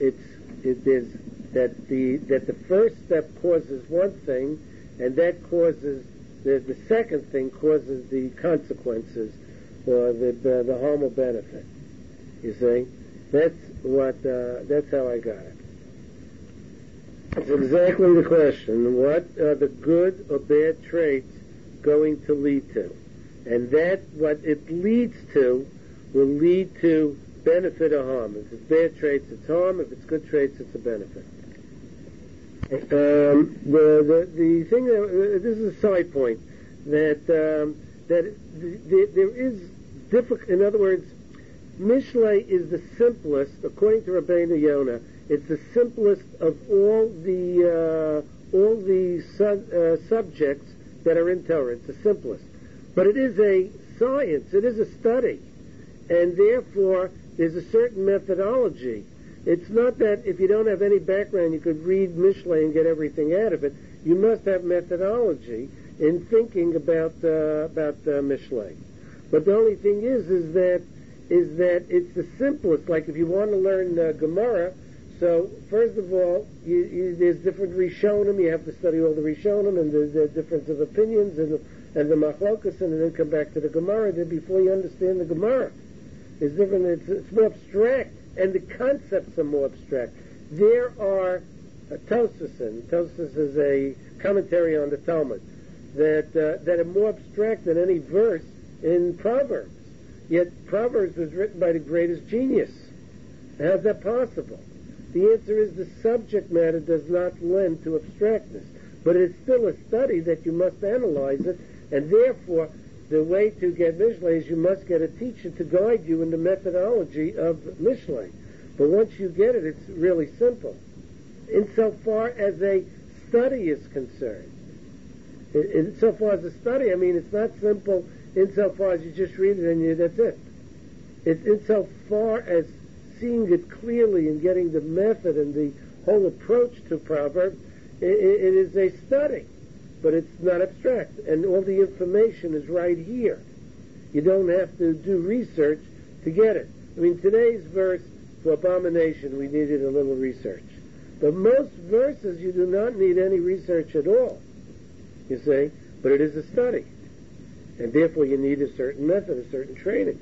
the first step causes one thing, and that causes the second thing causes the consequences or the harm or benefit. You see, that's how I got it. That's exactly the question. What are the good or bad traits going to lead to? And that what it leads to will lead to benefit or harm. If it's bad traits, it's harm. If it's good traits, it's a benefit. The thing that this is a side point that there is difficult. In other words, Mishlei is the simplest, according to Rabbeinu Yonah. It's the simplest of all the subjects that are in Torah. It's the simplest, but it is a science. It is a study, and therefore there's a certain methodology. It's not that if you don't have any background you could read Mishlei and get everything out of it. You must have methodology in thinking about Mishlei. But the only thing is that it's the simplest. Like if you want to learn Gemara, so first of all, there's different Rishonim. You have to study all the Rishonim and the difference of opinions and the Machlokas, and then come back to the Gemara. Then before you understand the Gemara, it's different. It's more abstract, and the concepts are more abstract. There are Tosfos. Tosfos is a commentary on the Talmud that are more abstract than any verse in Proverbs. Yet Proverbs was written by the greatest genius. How's that possible? The answer is the subject matter does not lend to abstractness, but it's still a study that you must analyze it, and therefore the way to get Mishlei is you must get a teacher to guide you in the methodology of Mishlei. But once you get it, it's really simple. Insofar as a study is concerned, insofar as a study, I mean, it's not simple insofar as you just read it and that's it. It's insofar as seeing it clearly and getting the method and the whole approach to Proverbs, it is a study, but it's not abstract, and all the information is right here. You don't have to do research to get it. I mean, today's verse for abomination, we needed a little research. But most verses you do not need any research at all, you see, but it is a study. And therefore you need a certain method, a certain training.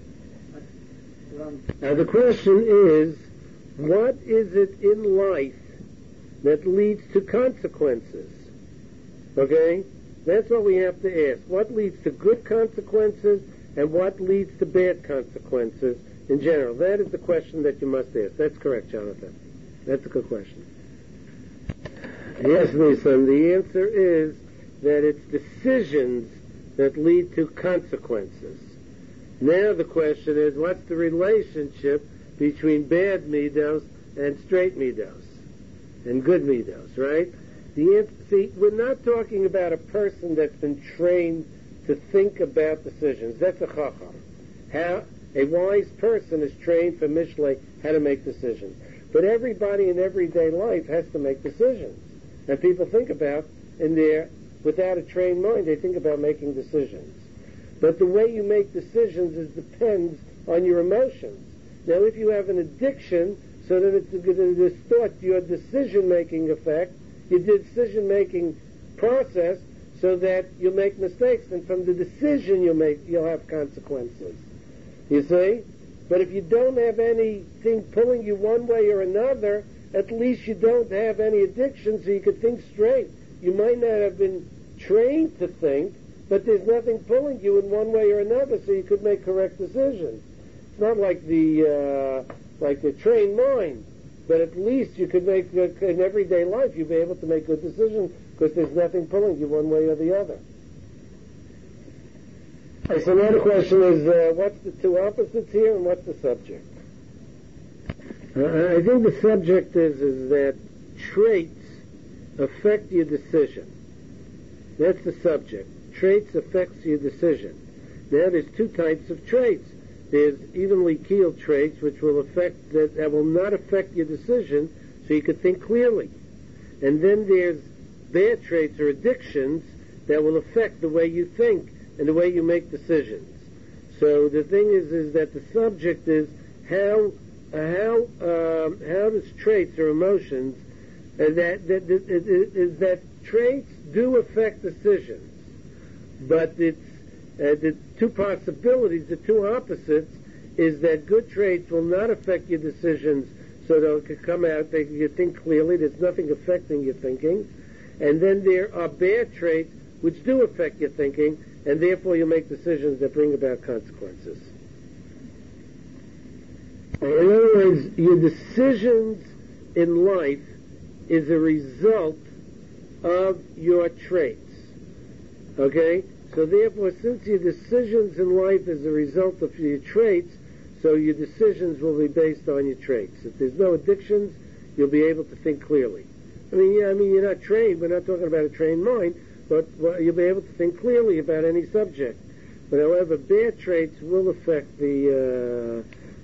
Now the question is, what is it in life that leads to consequences? Okay? That's what we have to ask. What leads to good consequences and what leads to bad consequences in general? That is the question that you must ask. That's correct, Jonathan. That's a good question. Yes, my son, the answer is that it's decisions that lead to consequences. Now the question is, what's the relationship between bad midos and straight midos and good midos, right? See, we're not talking about a person that's been trained to think about decisions. That's a chacham. How a wise person is trained for Mishlei how to make decisions. But everybody in everyday life has to make decisions. And people think about, without a trained mind, they think about making decisions. But the way you make decisions depends on your emotions. Now, if you have an addiction, so that it's going to distort your decision-making effect, your decision-making process, so that you'll make mistakes, and from the decision you'll have consequences. You see? But if you don't have anything pulling you one way or another, at least you don't have any addiction, so you can think straight. You might not have been trained to think, but there's nothing pulling you in one way or another, so you could make correct decisions. It's not like the trained mind, but at least you could make, in everyday life, you'll be able to make good decisions because there's nothing pulling you one way or the other. Okay, so now the question is, what's the two opposites here and what's the subject? I think the subject is that traits affect your decision. That's the subject. Traits affects your decision. Now there's two types of traits. There's evenly keeled traits which will affect that will not affect your decision, so you can think clearly. And then there's bad traits or addictions that will affect the way you think and the way you make decisions. So the thing is that the subject is how does traits or emotions that traits do affect decisions, but it's the two possibilities, the two opposites, is that good traits will not affect your decisions, so they can come out, you think clearly, there's nothing affecting your thinking, and then there are bad traits which do affect your thinking, and therefore you make decisions that bring about consequences. In other words, your decisions in life is a result of your traits. Okay? So therefore, since your decisions in life is a result of your traits, so your decisions will be based on your traits. If there's no addictions, you'll be able to think clearly. You're not trained. We're not talking about a trained mind, but you'll be able to think clearly about any subject. But however, bad traits will affect the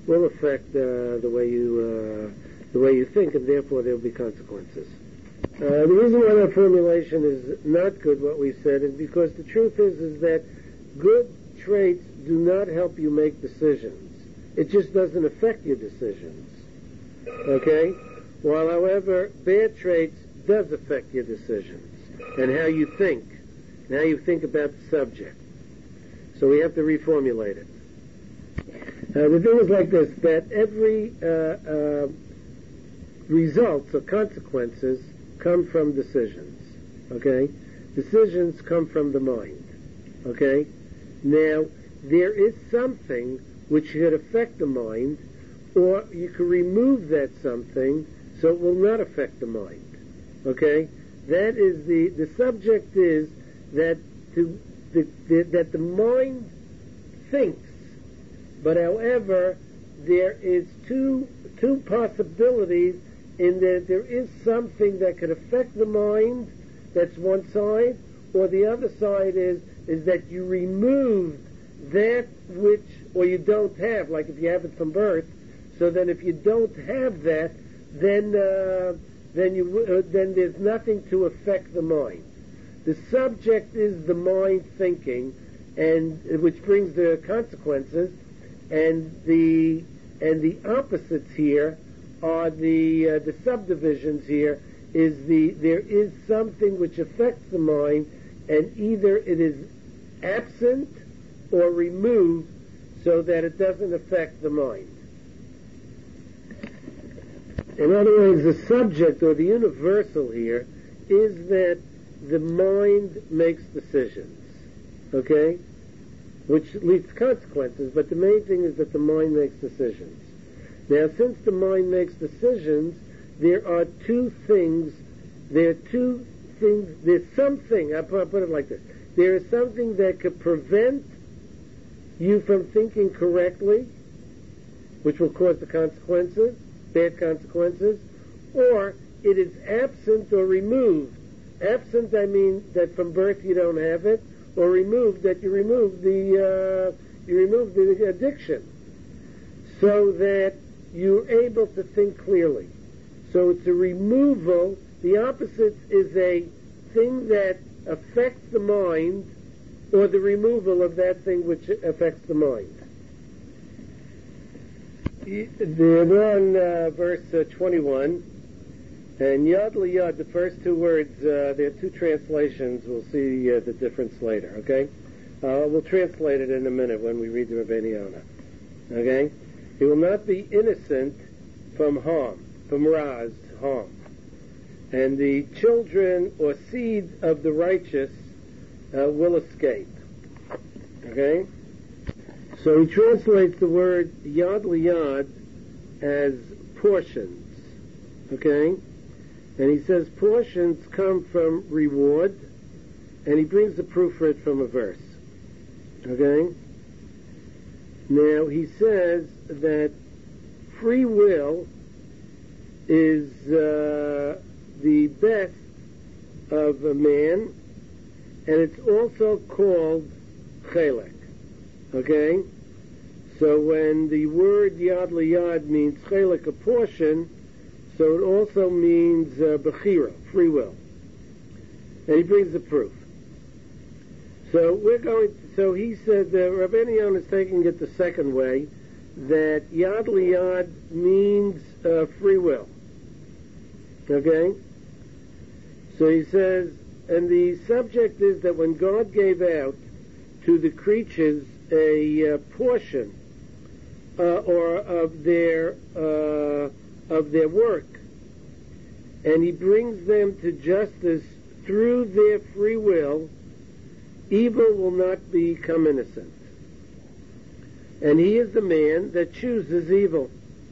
way you think, and therefore there will be consequences. The reason why that formulation is not good, what we said, is because the truth is that good traits do not help you make decisions. It just doesn't affect your decisions. Okay? While, however, bad traits does affect your decisions and how you think about the subject. So we have to reformulate it. The thing is like this, that every results or consequences come from decisions. Okay? Decisions come from the mind. Okay? Now, there is something which could affect the mind, or you can remove that something so it will not affect the mind. Okay? That is the subject is that that the mind thinks, but however, there is two possibilities in that there is something that could affect the mind, that's one side, or the other side is that you remove that which, or you don't have, like if you have it from birth, so then if you don't have that, then there's nothing to affect the mind. The subject is the mind thinking, and which brings the consequences, and the opposites here are the subdivisions here is there is something which affects the mind, and either it is absent or removed so that it doesn't affect the mind. In other words, the subject or the universal here is that the mind makes decisions, okay? Which leads to consequences, but the main thing is that the mind makes decisions. Now, since the mind makes decisions, there's something, I'll put it like this, there is something that could prevent you from thinking correctly, which will cause the consequences, bad consequences, or it is absent or removed. Absent, I mean that from birth you don't have it, or removed, that you remove the addiction, so that you're able to think clearly. So it's a removal. The opposite is a thing that affects the mind, or the removal of that thing which affects the mind. We're on verse 21, and Yad Liyad, the first two words, there are two translations. We'll see the difference later, okay? We'll translate it in a minute when we read the Rabbeinu Yonah, okay? He will not be innocent from harm, from Ra's harm. And the children or seed of the righteous will escape. Okay? So he translates the word Yad Liyad as portions. Okay? And he says portions come from reward, and he brings the proof for it from a verse. Okay? Now he says that free will is the best of a man, and it's also called chelek. Okay? So when the word Yad Liyad means chelek, a portion, so it also means bechira, free will. And he brings the proof. So so he said that Rabbeinu Yonah is taking it the second way, that Yad Liyad means free will. Okay? So he says, and the subject is that when God gave out to the creatures a portion or of their work, and he brings them to justice through their free will, evil will not become innocent. And he is the man that chooses evil,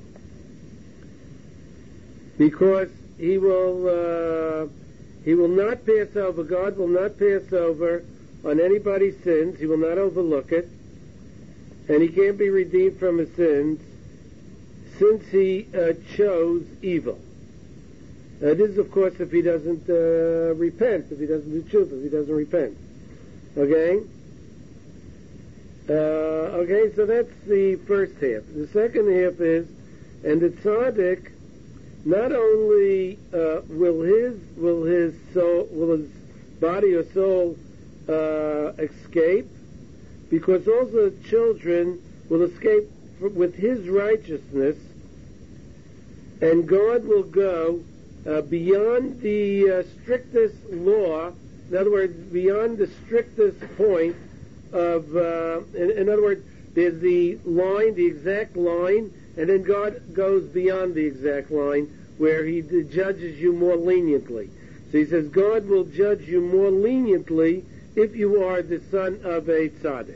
because he will not pass over. God will not pass over on anybody's sins. He will not overlook it, and he can't be redeemed from his sins since he chose evil. This is, of course, if he doesn't repent, if he doesn't do tshuva, if he doesn't repent. Okay? Okay, so that's the first half. The second half is, and the tzaddik, not only will his body or soul escape, because also the children will escape with his righteousness, and God will go beyond the strictest law, in other words, beyond the strictest point of, in other words, there's the line, the exact line, and then God goes beyond the exact line where he judges you more leniently. So he says God will judge you more leniently if you are the son of a tzaddik.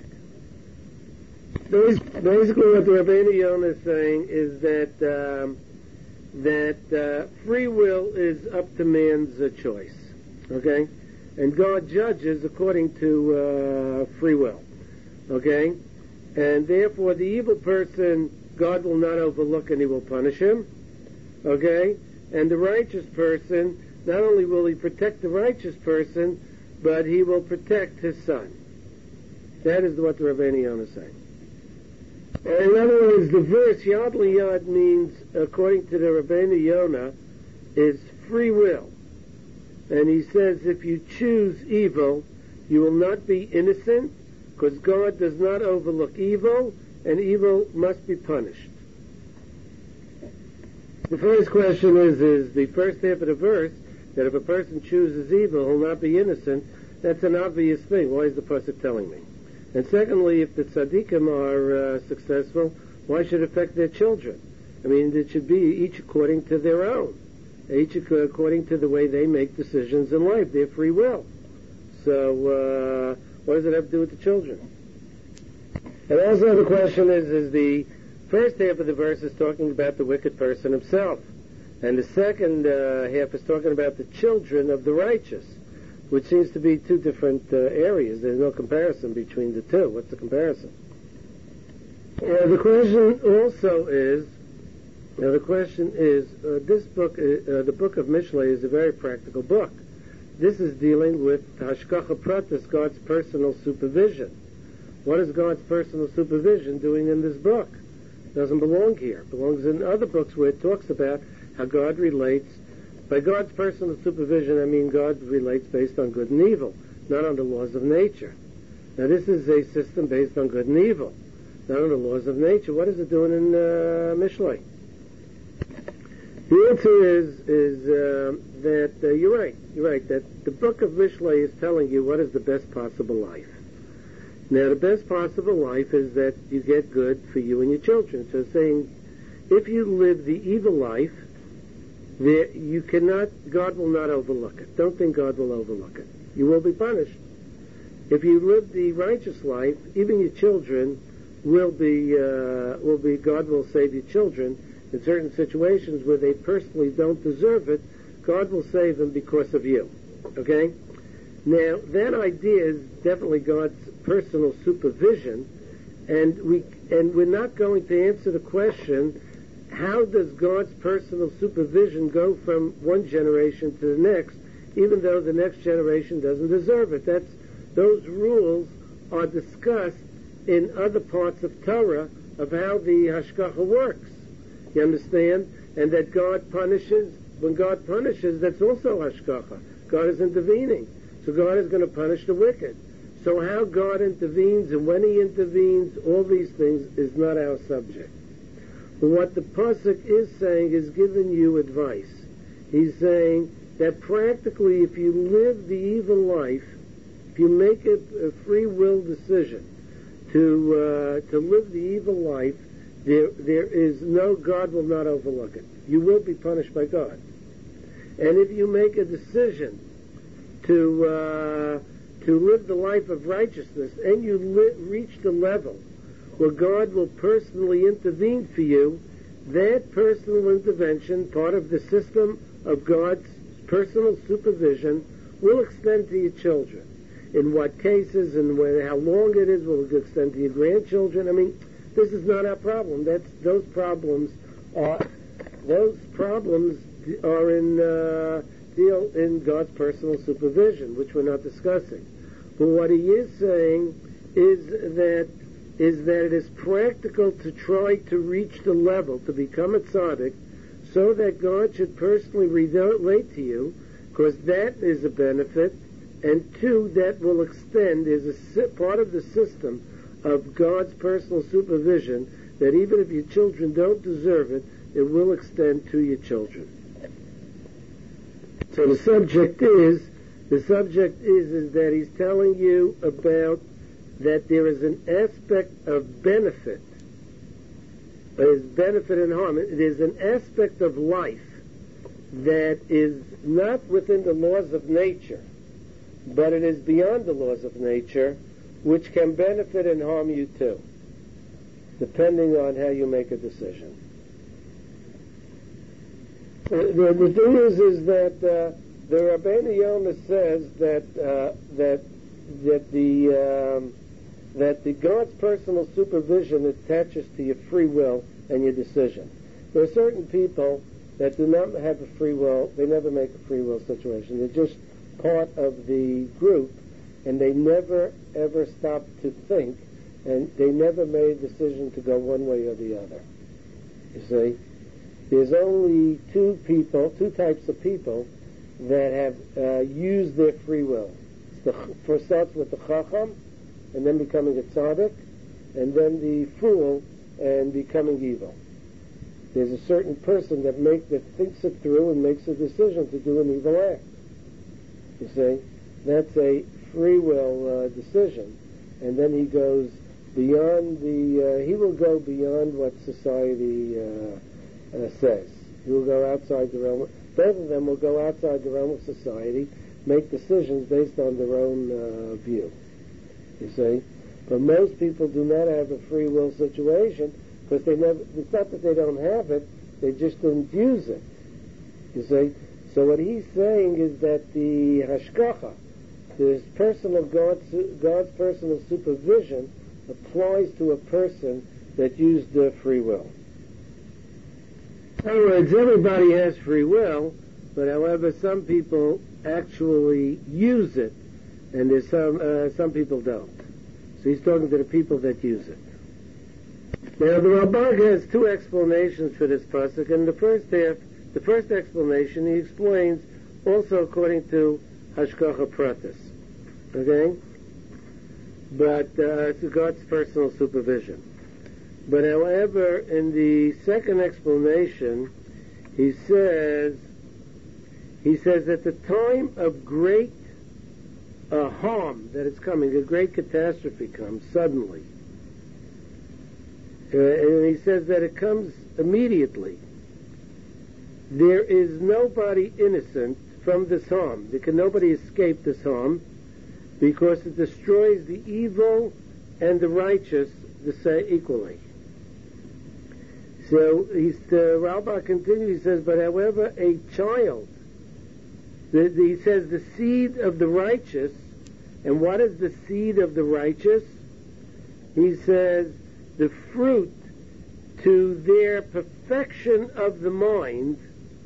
Basically what the Rabbeinu Yonah is saying is that free will is up to man's choice, okay? And God judges according to free will, okay? And therefore the evil person, God will not overlook and he will punish him, okay? And the righteous person, not only will he protect the righteous person, but he will protect his son. That is what the Rabbeinu Yonah is saying. In other words, the verse Yad Liyad means, according to the Rabbeinu Yonah, is free will. And he says if you choose evil, you will not be innocent, because God does not overlook evil, and evil must be punished. The first question is the first half of the verse, that if a person chooses evil, he'll not be innocent. That's an obvious thing. Why is the pasuk telling me? And secondly, if the tzaddikim are successful, why should it affect their children? I mean, it should be each according to their own, each according to the way they make decisions in life, their free will. So, what does it have to do with the children? And also the question is the first half of the verse is talking about the wicked person himself, and the second half is talking about the children of the righteous, which seems to be two different areas. There's no comparison between the two. What's the comparison? The question also is, this book, the book of Mishlei, is a very practical book. This is dealing with Hashgacha Pratis, God's personal supervision. What is God's personal supervision doing in this book? It doesn't belong here. It belongs in other books where it talks about how God relates. By God's personal supervision, I mean God relates based on good and evil, not on the laws of nature. Now this is a system based on good and evil, not on the laws of nature. What is it doing in Mishlei? The answer is that you're right, that the book of Mishlei is telling you what is the best possible life. Now the best possible life is that you get good for you and your children. So it's saying, if you live the evil life, God will not overlook it. Don't think God will overlook it. You will be punished. If you live the righteous life, even your children will be, God will save your children in certain situations where they personally don't deserve it. God will save them because of you. Okay? Now, that idea is definitely God's personal supervision, and we're not going to answer the question, how does God's personal supervision go from one generation to the next, even though the next generation doesn't deserve it? Those rules are discussed in other parts of Torah of how the Hashgacha works. You understand? And that God punishes, when God punishes, that's also Hashgacha. God is intervening. So God is going to punish the wicked. So how God intervenes and when he intervenes, all these things is not our subject. But what the pasuk is saying is giving you advice. He's saying that practically if you live the evil life, if you make a free will decision to live the evil life, there is no, God will not overlook it. You will be punished by God. And if you make a decision to live the life of righteousness and you reach the level where God will personally intervene for you, that personal intervention, part of the system of God's personal supervision, will extend to your children. In what cases and how long it is will extend to your grandchildren. I mean, This is not our problem. Those problems are deal in God's personal supervision, which we're not discussing. But what he is saying is that it is practical to try to reach the level, to become a tzaddik, so that God should personally relate to you, because that is a benefit, and two, that will extend, is a part of the system of God's personal supervision, that even if your children don't deserve it, it will extend to your children. So the subject is that he's telling you about that there is an aspect of benefit. There's benefit and harm. There's an aspect of life that is not within the laws of nature, but it is beyond the laws of nature, which can benefit and harm you too, depending on how you make a decision. The thing is that the Rabbeinu Yonah says that the God's personal supervision attaches to your free will and your decision. There are certain people that do not have a free will; they never make a free will situation. They're just part of the group, and they never ever stop to think, and they never made a decision to go one way or the other. You see? There's only two types of people that have used their free will. First starts with the chacham, and then becoming a tzaddik, and then the fool, and becoming evil. There's a certain person that thinks it through and makes a decision to do an evil act. You see, that's a free will decision, and then he goes beyond he will go beyond what society says. He will go outside the realm. Both of them will go outside the realm of society, make decisions based on their own view. You see? But most people do not have a free will situation because it's not that they don't have it, they just don't use it. You see? So what he's saying is that the hashgacha, this God's personal supervision, applies to a person that used their free will. In other words, everybody has free will, but however, some people actually use it, and there's some people don't. So he's talking to the people that use it. Now, the Rambam has two explanations for this pasuk, and the first explanation he explains also according to Hashgacha Pratis, okay? But it's God's personal supervision. But however, in the second explanation, he says at the time of great harm that is coming, a great catastrophe comes suddenly. And he says that it comes immediately. There is nobody innocent from this harm. There can nobody escape this harm because it destroys the evil and the righteous equally. So the Rambam continues, he says, but however a child, he says the seed of the righteous, and what is the seed of the righteous? He says the fruit to their perfection of the mind,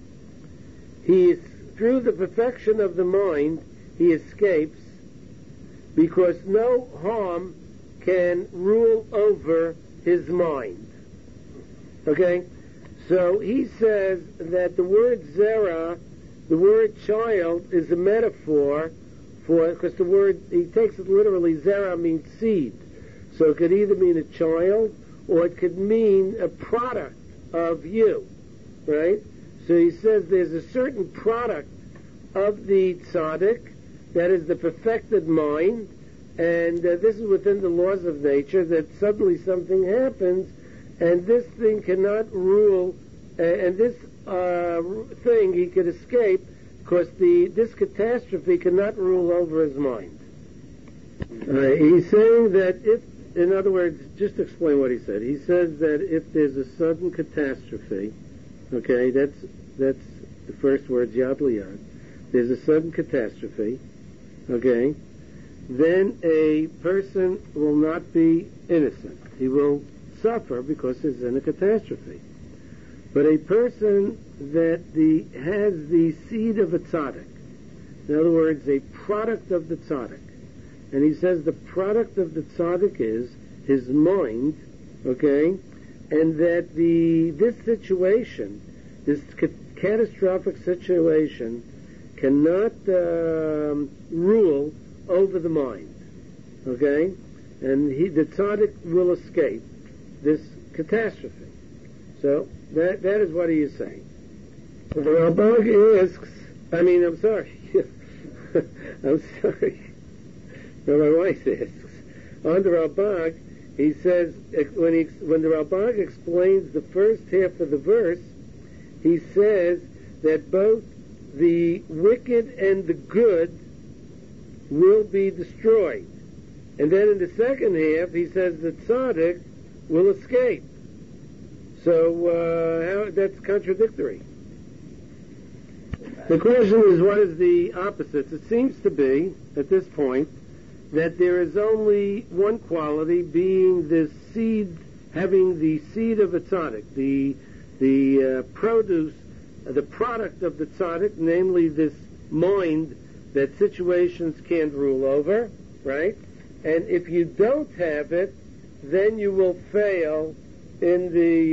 through the perfection of the mind, he escapes, because no harm can rule over his mind. Okay? So he says that the word zera, the word child, is a metaphor for, because the word, he takes it literally, zera means seed. So it could either mean a child, or it could mean a product of you. Right? So he says there's a certain product of the tzaddik, that is the perfected mind, and this is within the laws of nature, that suddenly something happens, and this thing cannot rule, and this thing he could escape, because this catastrophe cannot rule over his mind. He's saying that in other words, just to explain what he said, he says that if there's a sudden catastrophe, okay, that's the first word, yad liyad, there's a sudden catastrophe, okay, then a person will not be innocent. He will suffer because it's in a catastrophe. But a person that has the seed of a tzaddik, in other words, a product of the tzaddik, and he says the product of the tzaddik is his mind, okay, and that this situation, this catastrophic situation, cannot rule over the mind, okay, and the tzaddik will escape this catastrophe. So that is what he is saying. The Ralbag asks, I'm sorry, Rabbi Weiss asks, on the Ralbag, he says, when the Ralbag explains the first half of the verse, he says that both the wicked and the good will be destroyed. And then in the second half, he says the tzaddik will escape. So that's contradictory. The question is, what is the opposite? It seems to be, at this point, that there is only one quality, being the seed, having the seed of a tzaddik, the produce, the product of the tzaddik, namely this mind that situations can't rule over, right? And if you don't have it, then you will fail in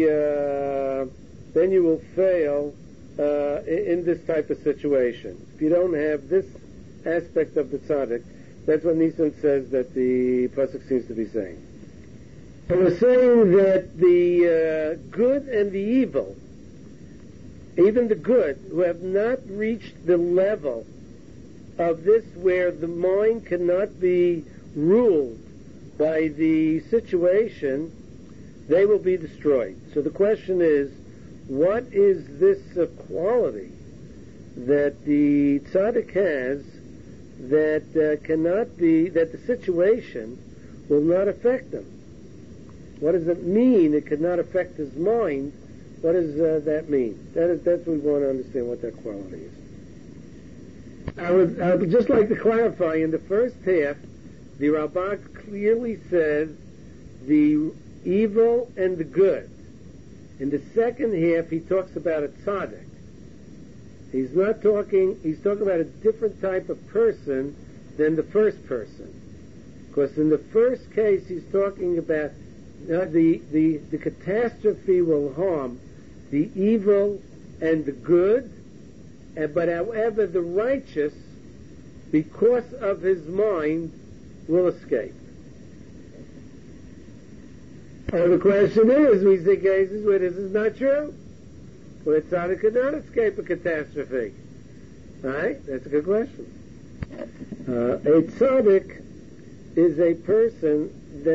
this type of situation. If you don't have this aspect of the tzaddik, that's what Nisan says that the pasuk seems to be saying. And we're saying that the good and the evil, even the good, who have not reached the level of this where the mind cannot be ruled by the situation, they will be destroyed. So the question is, what is this quality that the tzaddik has that cannot be, that the situation will not affect him? What does it mean it could not affect his mind? What does that mean? That's what we want to understand, what that quality is. I would just like to clarify, in the first half, the Ralbag clearly says the evil and the good. In the second half, he talks about a tzaddik. He's talking about a different type of person than the first person. Because in the first case, he's talking about the catastrophe will harm the evil and the good, but however the righteous, because of his mind, will escape. And the question is, we see cases where this is not true, where a tzaddik could not escape a catastrophe. Right? That's a good question. A tzaddik is a person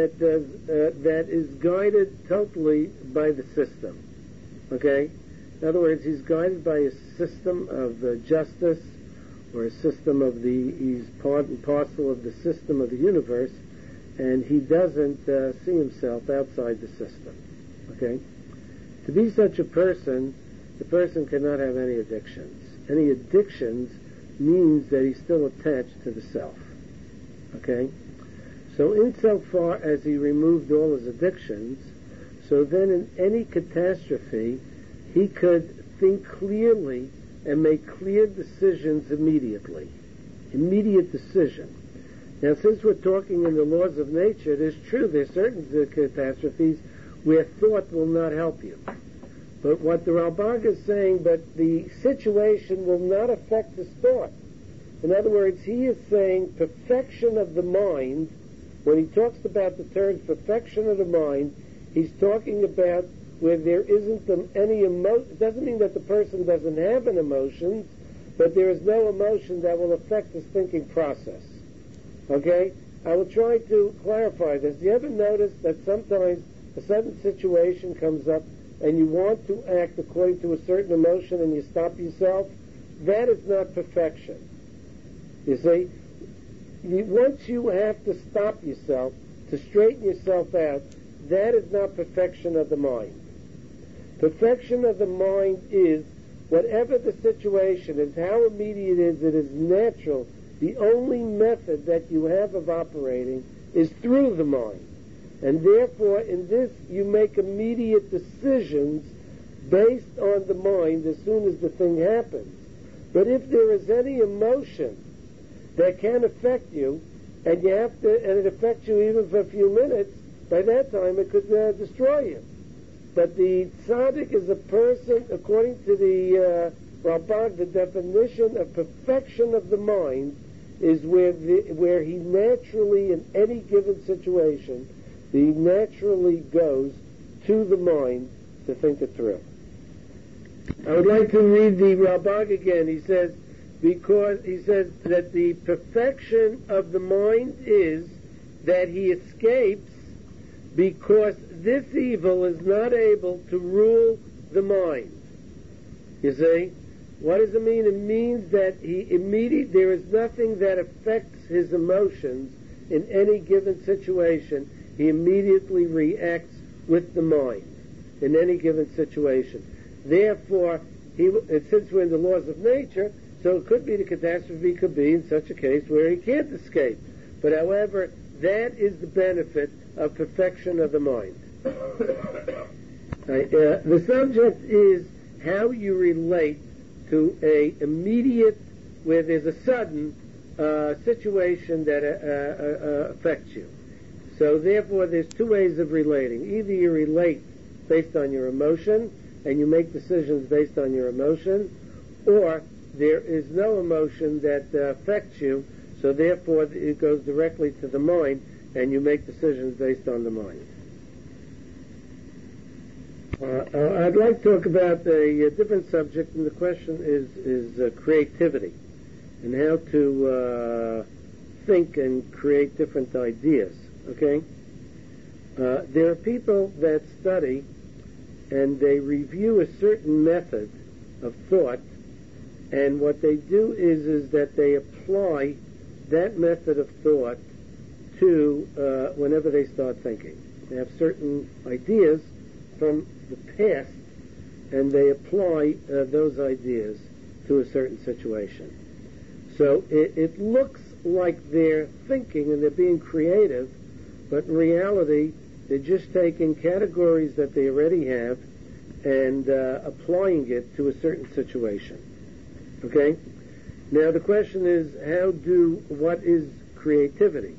that is guided totally by the system. Okay? In other words, he's guided by a system of justice, or a system of he's part and parcel of the system of the universe, and he doesn't see himself outside the system. Okay? To be such a person, the person cannot have any addictions. Any addictions means that he's still attached to the self. Okay? So insofar as he removed all his addictions, so then in any catastrophe, he could think clearly and make clear decisions immediately. Immediate decision. Now, since we're talking in the laws of nature, it is true there's certain catastrophes where thought will not help you. But what the Ralbag is saying, but the situation will not affect his thought. In other words, he is saying perfection of the mind. When he talks about the term perfection of the mind, he's talking about where there isn't any emotion. It doesn't mean that the person doesn't have an emotion, but there is no emotion that will affect his thinking process. Okay? I will try to clarify this. Do you ever notice that sometimes a sudden situation comes up and you want to act according to a certain emotion and you stop yourself? That is not perfection. You see? Once you have to stop yourself, to straighten yourself out, that is not perfection of the mind. Perfection of the mind is whatever the situation is, how immediate it is natural. The only method that you have of operating is through the mind. And therefore, in this, you make immediate decisions based on the mind as soon as the thing happens. But if there is any emotion that can affect you, and it affects you even for a few minutes, by that time it could destroy you. But the tzaddik is a person, according to the Rambam, the definition of perfection of the mind is where he naturally, in any given situation, he naturally goes to the mind to think it through. I would like to read the Rambam again. He says that the perfection of the mind is that he escapes because this evil is not able to rule the mind. You see? What does it mean? It means that there is nothing that affects his emotions in any given situation. He immediately reacts with the mind in any given situation. Therefore, since we're in the laws of nature, so it could be the catastrophe could be in such a case where he can't escape. But however, that is the benefit of perfection of the mind. The subject is how you relate to a immediate, where there's a sudden situation that affects you. So therefore, there's two ways of relating. Either you relate based on your emotion, and you make decisions based on your emotion, or there is no emotion that affects you, so therefore it goes directly to the mind, and you make decisions based on the mind. I'd like to talk about a different subject, and the question is creativity, and how to think and create different ideas, okay? There are people that study and they review a certain method of thought, and what they do is that they apply that method of thought to whenever they start thinking. They have certain ideas from the past, and they apply those ideas to a certain situation. So it looks like they're thinking and they're being creative, but in reality, they're just taking categories that they already have and applying it to a certain situation. Okay? Now the question is, what is creativity?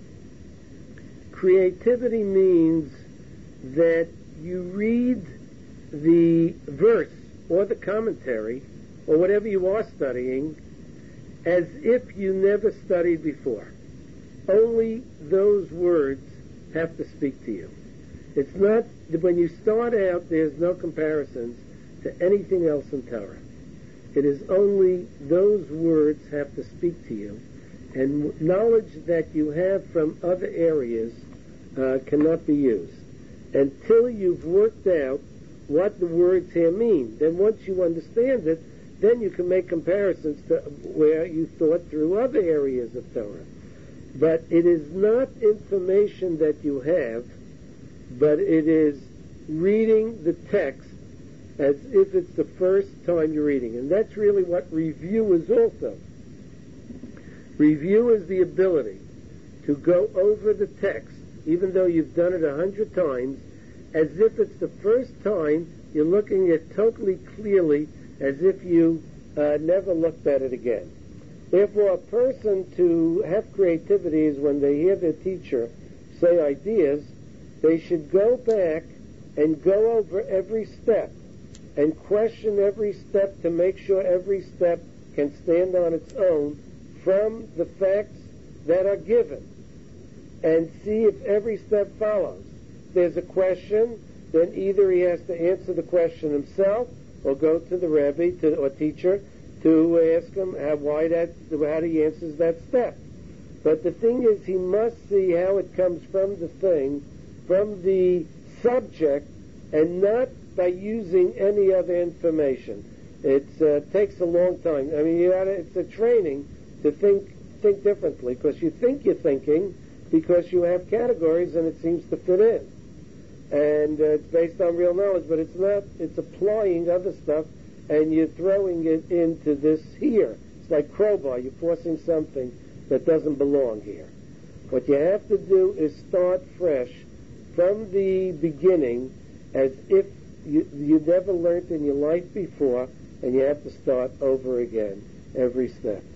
Creativity means that you read the verse or the commentary or whatever you are studying as if you never studied before. Only those words have to speak to you. It's not, when you start out, there's no comparisons to anything else in Torah. It is only those words have to speak to you, and knowledge that you have from other areas cannot be used until you've worked out what the words here mean. Then once you understand it, then you can make comparisons to where you thought through other areas of Torah. But it is not information that you have, but it is reading the text as if it's the first time you're reading. And that's really what review is also. Review is the ability to go over the text, even though you've done it 100 times, as if it's the first time you're looking at totally clearly, as if you never looked at it again. Therefore, a person to have creativity is when they hear their teacher say ideas, they should go back and go over every step and question every step to make sure every step can stand on its own from the facts that are given, and see if every step follows. There's a question, then either he has to answer the question himself or go to the Rebbe or teacher to ask him how he answers that step. But the thing is, he must see how it comes from the thing, from the subject, and not by using any other information. It takes a long time. I mean, it's a training to think differently, because you think you're thinking because you have categories and it seems to fit in. And it's based on real knowledge, but it's not. It's applying other stuff, and you're throwing it into this here. It's like crowbar. You're forcing something that doesn't belong here. What you have to do is start fresh from the beginning as if you never learned in your life before, and you have to start over again every step.